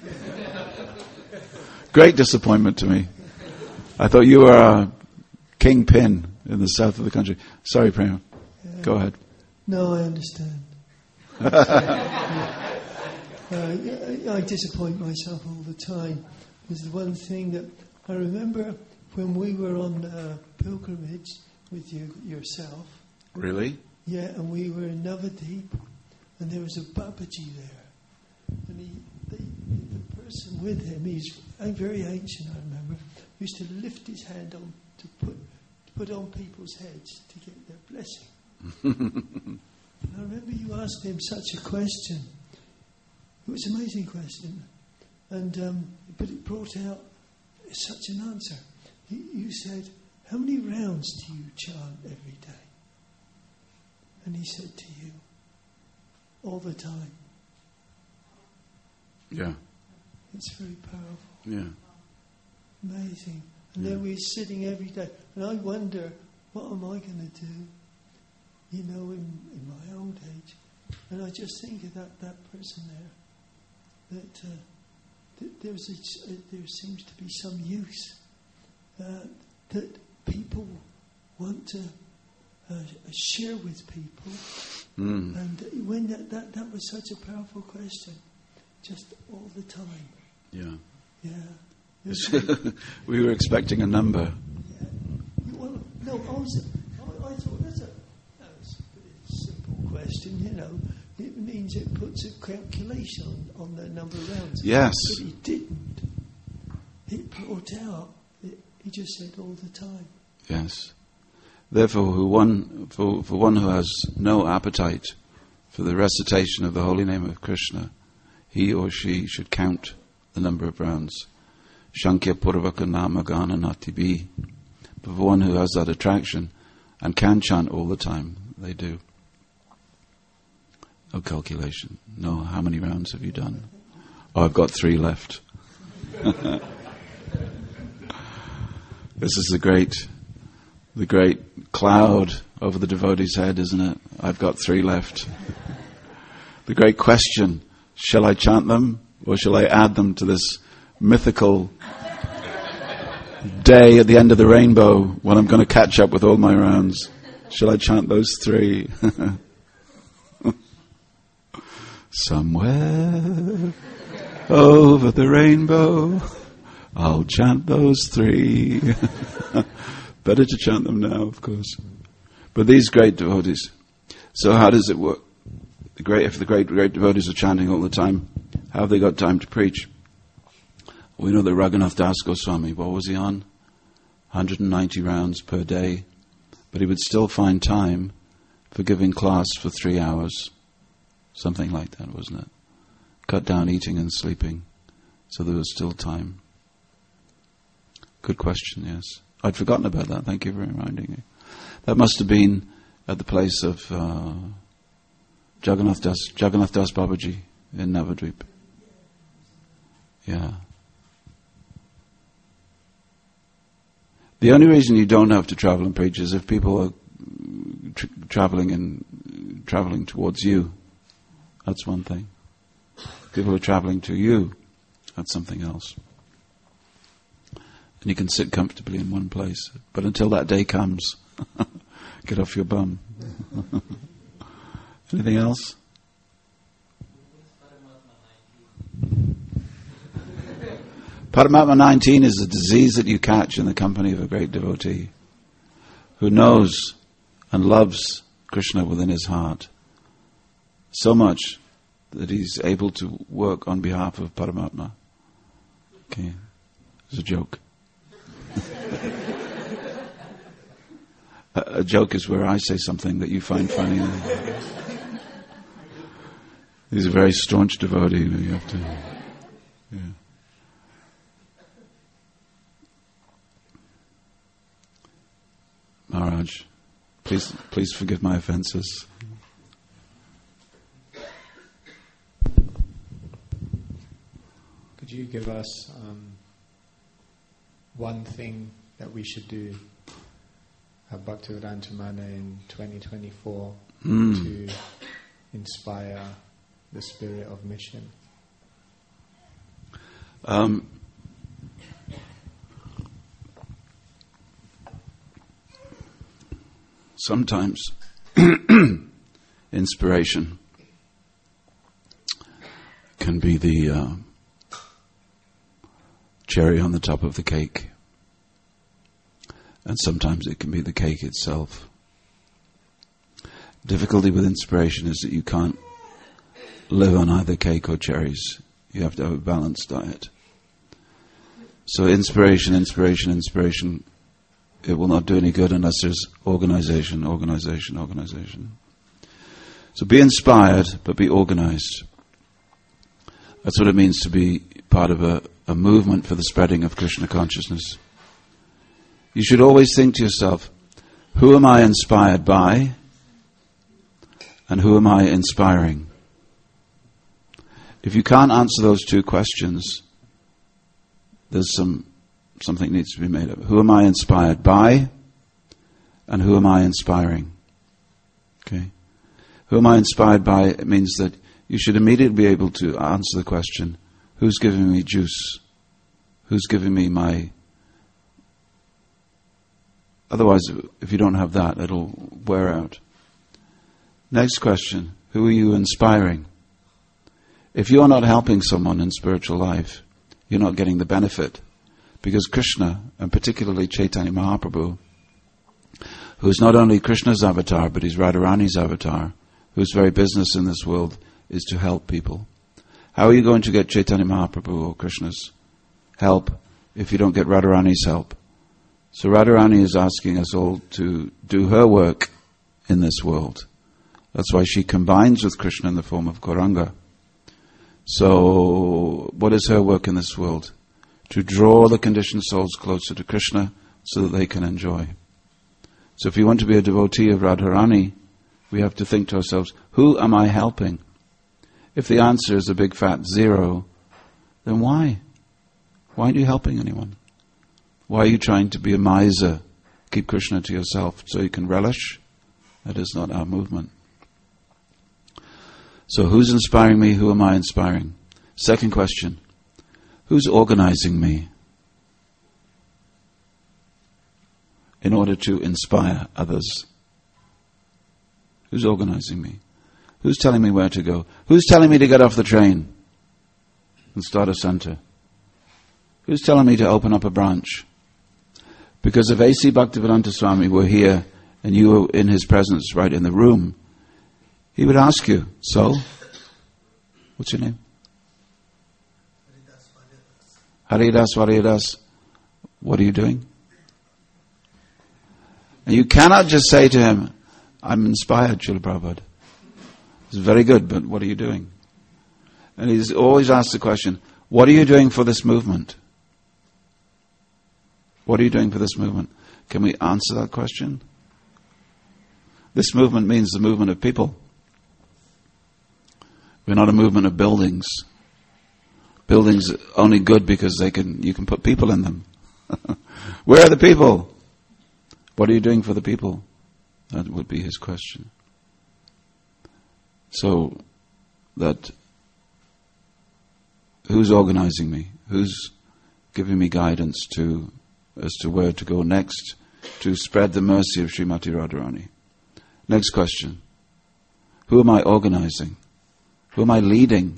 Great disappointment to me. I thought you were a kingpin in the south of the country. Sorry, Prem. Yeah. Go ahead. No, I understand. uh, I, I disappoint myself all the time. There's the one thing that I remember when we were on uh, pilgrimage with you yourself. Really? Yeah, and we were in Navadip, and there was a Babaji there, and he, the, the person with him, he's very ancient. I remember, used to lift his hand on to put to put on people's heads to get their blessing. And I remember you asked him such a question. It was an amazing question, and um, but it brought out such an answer. You, you said, "How many rounds do you chant every day?" And he said to you, "All the time." Yeah. It's very powerful. Yeah. Amazing. And Yeah. then we're sitting every day, and I wonder, what am I going to do? You know, in, in my old age, and I just think of that, that person there. That uh, th- there's a, uh, there seems to be some use uh, that people want to uh, share with people, Mm. and when that, that that was such a powerful question, just all the time. Yeah. Yeah. It was- We were expecting a number. Yeah. You- Well, no, I was. I, I thought that's a that's a pretty simple question. You know, it means it puts a calculation on, on the number of rounds. Yes. But he didn't. It brought out. It, he just said all the time. Yes. Therefore, who one for, for one who has no appetite for the recitation of the holy name of Krishna, he or she should count the number of rounds. Shankya Purvaka Nama Gana Natibi. But for one who has that attraction and can chant all the time, they do. No calculation. No, how many rounds have you done? Oh, I've got three left. This is the great, the great cloud over the devotee's head, isn't it? I've got three left. The great question, shall I chant them or shall I add them to this mythical day at the end of the rainbow when I'm going to catch up with all my rounds? Shall I chant those three? Somewhere over the rainbow, I'll chant those three. Better to chant them now, of course. But these great devotees. So how does it work? The great, if the great, great devotees are chanting all the time, how have they got time to preach? We know that Raghunath Das Goswami, what was he on? one hundred ninety rounds per day. But he would still find time for giving class for three hours. Something like that, wasn't it? Cut down eating and sleeping. So there was still time. Good question, yes. I'd forgotten about that. Thank you for reminding me. That must have been at the place of uh, Jagannath Das, Jagannath Das Babaji in Navadvip. Yeah. The only reason you don't have to travel and preach is if people are tra- traveling and traveling towards you. That's one thing. People are traveling to you. That's something else. And you can sit comfortably in one place. But until that day comes, get off your bum. Anything else? Paramatma nineteen is a disease that you catch in the company of a great devotee who knows and loves Krishna within his heart so much that he's able to work on behalf of Paramatma. Okay, it's a joke. a, a joke is where I say something that you find funny. He's a very staunch devotee. You have to. Yeah. Maharaj, please, please forgive my offences. Could you give us um, one thing that we should do at Bhaktivedanta Mana in twenty twenty-four mm. to inspire the spirit of mission? Um, sometimes inspiration can be the uh, cherry on the top of the cake, and sometimes it can be the cake itself. Difficulty with inspiration is that you can't live on either cake or cherries. You have to have a balanced diet. So inspiration, inspiration, inspiration, it will not do any good unless there's organization, organization, organization. So be inspired, but be organized. That's what it means to be part of a, a movement for the spreading of Krishna consciousness. You should always think to yourself, who am I inspired by, and who am I inspiring? If you can't answer those two questions, there's some something needs to be made of. Who am I inspired by, and who am I inspiring? Okay. Who am I inspired by? It means that you should immediately be able to answer the question, who's giving me juice? Who's giving me my... Otherwise, if you don't have that, it'll wear out. Next question, who are you inspiring? If you're not helping someone in spiritual life, you're not getting the benefit. Because Krishna, and particularly Chaitanya Mahaprabhu, who's not only Krishna's avatar, but he's Radharani's avatar, whose very business in this world is to help people. How are you going to get Chaitanya Mahaprabhu or Krishna's help if you don't get Radharani's help? So Radharani is asking us all to do her work in this world. That's why she combines with Krishna in the form of Gauranga. So what is her work in this world? To draw the conditioned souls closer to Krishna so that they can enjoy. So if you want to be a devotee of Radharani, we have to think to ourselves, who am I helping? If the answer is a big fat zero, then why? Why aren't you helping anyone? Why are you trying to be a miser, keep Krishna to yourself so you can relish? That is not our movement. So who's inspiring me? Who am I inspiring? Second question. Who's organizing me in order to inspire others? Who's organizing me? Who's telling me where to go? Who's telling me to get off the train and start a center? Who's telling me to open up a branch? Because if A C Bhaktivedanta Swami were here and you were in his presence right in the room, he would ask you, so, what's your name? Haridas Varidas, what are you doing? And you cannot just say to him, I'm inspired, Srila Prabhupada. It's very good, but what are you doing? And he's always asked the question, what are you doing for this movement? What are you doing for this movement? Can we answer that question? This movement means the movement of people. We're not a movement of buildings. Buildings are only good because they can you can put people in them. Where are the people? What are you doing for the people? That would be his question. So, that who's organizing me? Who's giving me guidance to as to where to go next to spread the mercy of Srimati Radharani? Next question. Who am I organizing? Who am I leading?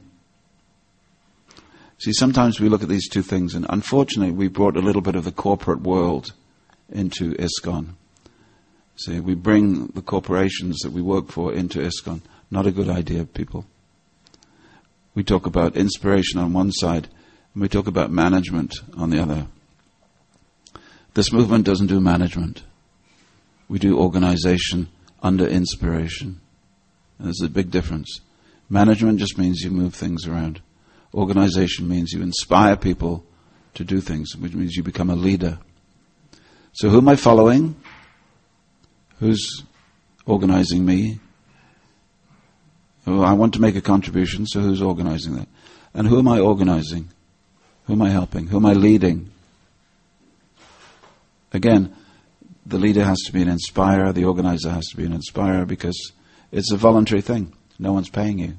See, sometimes we look at these two things, and unfortunately we brought a little bit of the corporate world into ISKCON. See, we bring the corporations that we work for into ISKCON. Not a good idea, people. We talk about inspiration on one side, and we talk about management on the other. This movement doesn't do management. We do organization under inspiration. And there's a big difference. Management just means you move things around. Organization means you inspire people to do things, which means you become a leader. So who am I following? Who's organizing me? Oh, I want to make a contribution, so who's organizing that? And who am I organizing? Who am I helping? Who am I leading? Again, the leader has to be an inspirer, the organizer has to be an inspirer, because it's a voluntary thing. No one's paying you.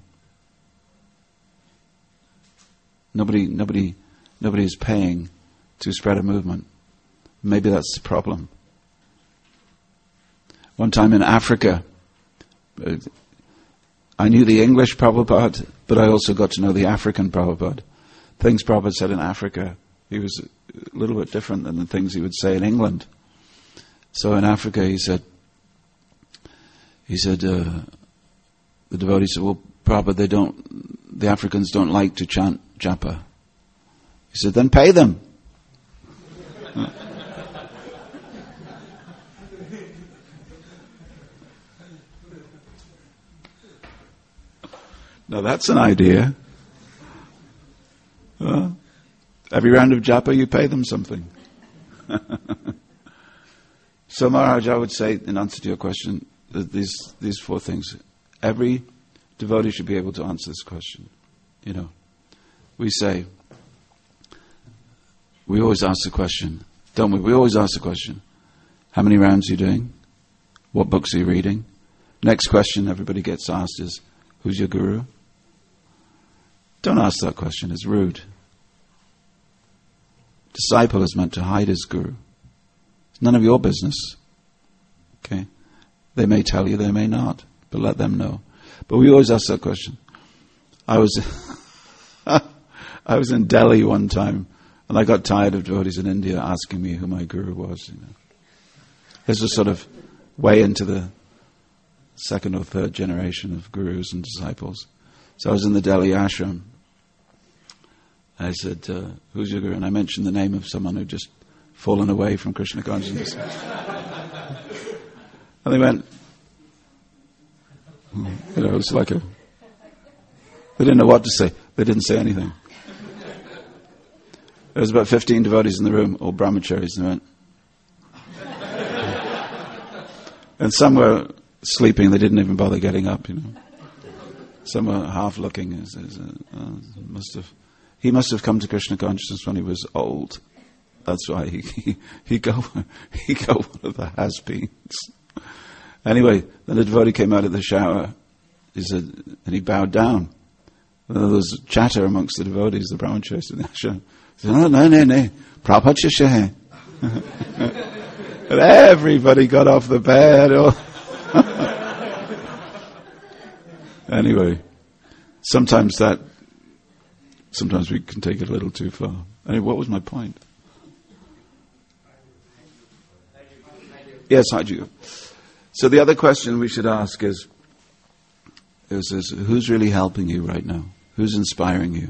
Nobody, nobody, nobody is paying to spread a movement. Maybe that's the problem. One time in Africa, I knew the English Prabhupada, but I also got to know the African Prabhupada. Things Prabhupada said in Africa, he was a little bit different than the things he would say in England. So in Africa, he said, he said, uh, the devotee said, well, Prabhupada, they don't, the Africans don't like to chant japa. He said, then pay them. Now that's an idea. Uh, every round of japa, you pay them something. So Maharaj, I would say, in answer to your question, that these these four things. Every devotee should be able to answer this question. You know, we say, we always ask the question, don't we? We always ask the question, how many rounds are you doing? What books are you reading? Next question everybody gets asked is, who's your guru? Don't ask that question, it's rude. Disciple is meant to hide his guru. It's none of your business. Okay? They may tell you, they may not, but let them know. But we always ask that question. I was I was in Delhi one time, and I got tired of devotees in India asking me who my guru was. You know. This was sort of way into the second or third generation of gurus and disciples. So I was in the Delhi ashram. I said, uh, who's your guru? And I mentioned the name of someone who'd just fallen away from Krishna consciousness. And they went, you know, it was like a, they didn't know what to say. They didn't say anything. There was about fifteen devotees in the room, all brahmacharis, and they went. And some were sleeping, they didn't even bother getting up, you know. Some were half looking. As, as, uh, must have, he must have come to Krishna consciousness when he was old. That's why he he, he got he got one of the has-beens. Anyway, then the devotee came out of the shower. He said, and he bowed down. And there was chatter amongst the devotees, the brahmacharis in the ashram. He said, no, no, no, no, Prabhupada Shishya hai. And everybody got off the bed. Anyway, sometimes that, sometimes we can take it a little too far. Anyway, what was my point? Yes, I do. So the other question we should ask is, is, is who's really helping you right now? Who's inspiring you?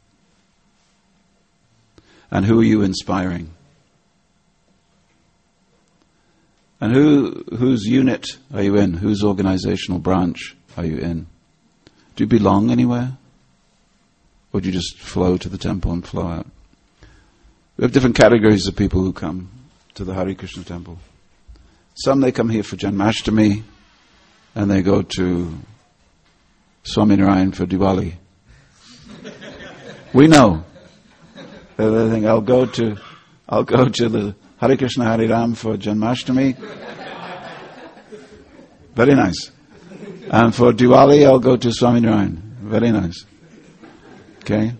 And who are you inspiring? And who whose unit are you in? Whose organizational branch are you in? Do you belong anywhere? Or do you just flow to the temple and flow out? We have different categories of people who come to the Hare Krishna temple. Some, they come here for Janmashtami, and they go to Swaminarayan for Diwali. We know. They think, I'll go to, I'll go to the Hare Krishna Hare Ram for Janmashtami. Very nice. And for Diwali, I'll go to Swaminarayan. Very nice. Okay?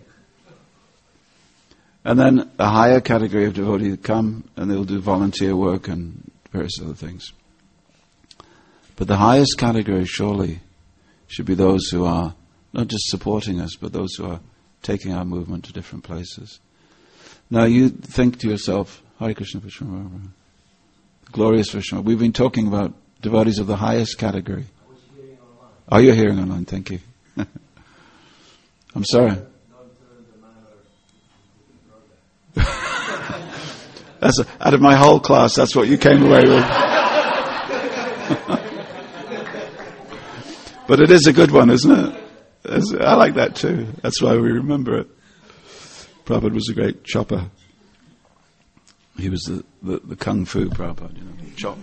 And then a higher category of devotees come and they'll do volunteer work and various other things. But the highest category surely should be those who are not just supporting us, but those who are taking our movement to different places. Now you think to yourself, Hare Krishna Vishnu, glorious Vishnu. We've been talking about devotees of the highest category. Oh, you're hearing online, thank you. I'm sorry. That's a, out of my whole class, that's what you came away with. But it is a good one, isn't it? That's, I like that too. That's why we remember it. Prabhupada was a great chopper. He was the, the, the kung fu Prabhupada, you know, chop.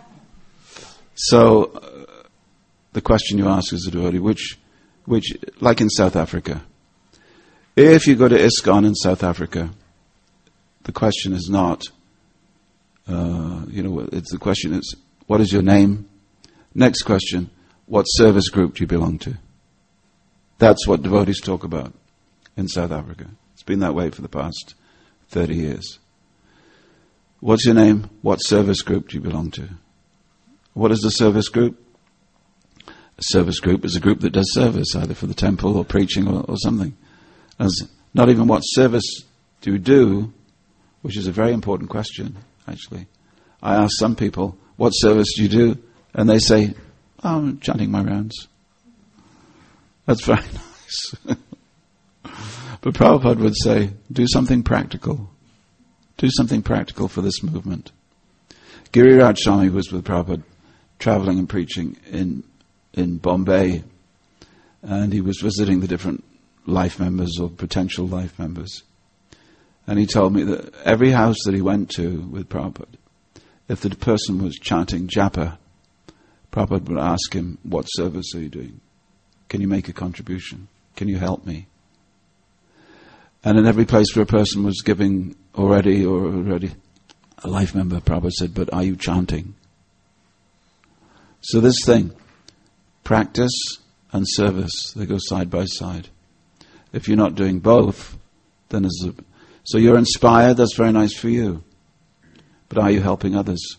So, uh, the question you ask as a devotee, which, which, like in South Africa, if you go to ISKCON in South Africa, the question is not, uh, you know, it's the question is, what is your name? Next question, what service group do you belong to? That's what devotees talk about in South Africa. It's been that way for the past thirty years. What's your name? What service group do you belong to? What is the service group? A service group is a group that does service, either for the temple or preaching or, or something. As not even what service do you do, which is a very important question, actually. I ask some people, what service do you do? And they say, oh, I'm chanting my rounds. That's very nice. But Prabhupada would say, do something practical. Do something practical for this movement. Giriraj Swami was with Prabhupada, traveling and preaching in in Bombay, and he was visiting the different life members or potential life members. And he told me that every house that he went to with Prabhupada, if the person was chanting japa, Prabhupada would ask him, what service are you doing? Can you make a contribution? Can you help me? And in every place where a person was giving already or already a life member, Prabhupada said, but are you chanting? So this thing, practice and service, they go side by side. If you're not doing both, then there's a... So you're inspired, that's very nice for you. But are you helping others?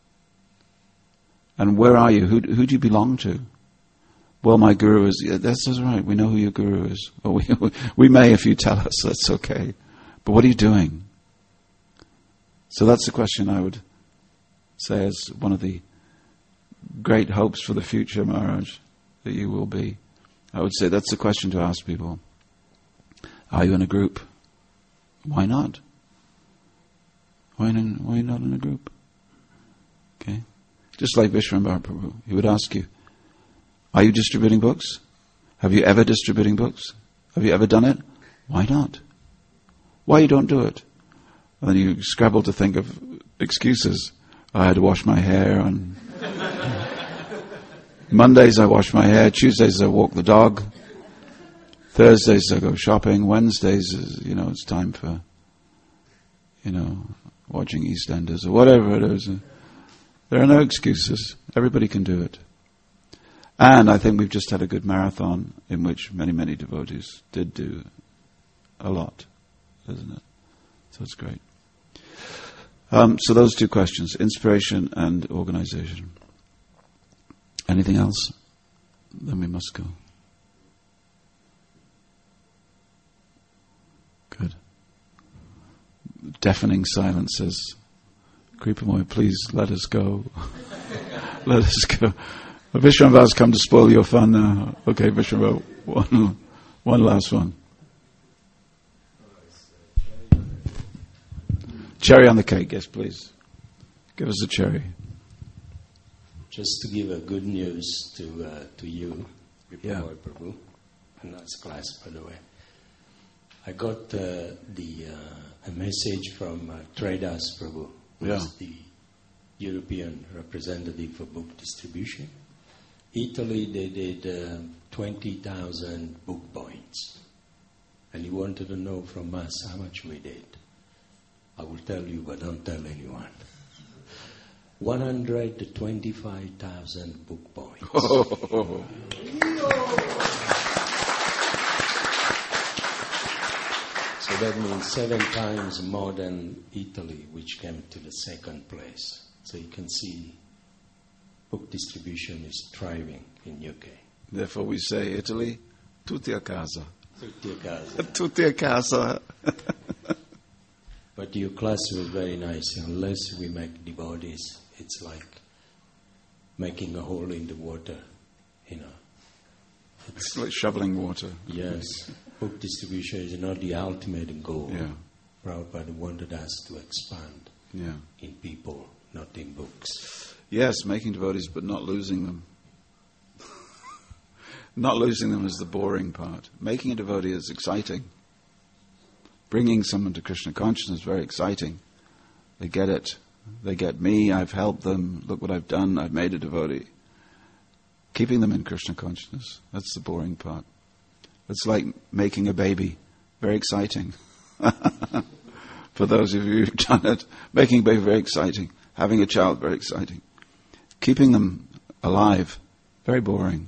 And where are you? Who, who do you belong to? Well, my guru is... Yeah, that's right, we know who your guru is. Well, we, we may if you tell us, that's okay. But what are you doing? So that's the question I would say as one of the great hopes for the future, Maharaj, that you will be. I would say that's the question to ask people. Are you in a group? Why not? Why, in, why not in a group? Okay? Just like Vishwambara Prabhu, he would ask you, are you distributing books? Have you ever distributing books? Have you ever done it? Why not? Why you don't do it? And then you scrabble to think of excuses. I had to wash my hair on Mondays I wash my hair, Tuesdays I walk the dog, Thursdays I go shopping, Wednesdays is, you know, it's time for, you know, watching EastEnders or whatever it is. There are no excuses. Everybody can do it. And I think we've just had a good marathon in which many, many devotees did do a lot, isn't it? So it's great. Um, so those two questions, inspiration and organization. Anything else? Then we must go. Good. Deafening silence says, Kripamoy, please let us go. Let us go. Vishwambara's come to spoil your fun now. Okay, Vishwambara, one, one last one. Cherry on the cake, yes, please. Give us a cherry. Just to give a good news to uh, to you, Yeah. Prabhu, and that's class, by the way. I got uh, the uh, a message from uh, Tradas Prabhu, who Yeah. is the European representative for book distribution. Italy, they did uh, twenty thousand book points, and he wanted to know from us how much we did. I will tell you, but don't tell anyone. one hundred twenty-five thousand book points. Oh. So that means seven times more than Italy, which came to the second place. So you can see book distribution is thriving in U K. Therefore we say, Italy, tutti a casa. Tutti a casa. Tutti a casa. But your class was very nice. Unless we make devotees, it's like making a hole in the water, you know. It's like shoveling water. Yes, book distribution is not the ultimate goal. Yeah. Prabhupada wanted us to expand Yeah. in people, not in books. Yes, making devotees but not losing them. Not losing them is the boring part. Making a devotee is exciting. Bringing someone to Krishna consciousness is very exciting. They get it. They get me, I've helped them, look what I've done, I've made a devotee. Keeping them in Krishna consciousness, that's the boring part. It's like making a baby. Very exciting. For those of you who've done it, making a baby very exciting. Having a child, very exciting. Keeping them alive, very boring.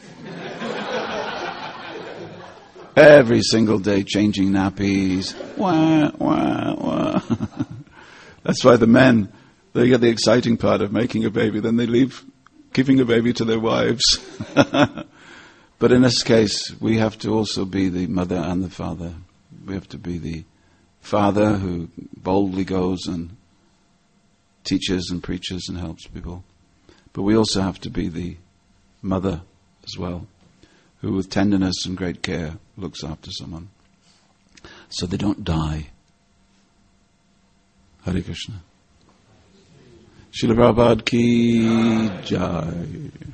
Every single day changing nappies. Wah, wah, wah. That's why the men, they get the exciting part of making a baby, then they leave giving a baby to their wives. But in this case, we have to also be the mother and the father. We have to be the father who boldly goes and teaches and preaches and helps people. But we also have to be the mother as well, who with tenderness and great care looks after someone so they don't die. Hare Krishna. Srila Prabhupada ki jai.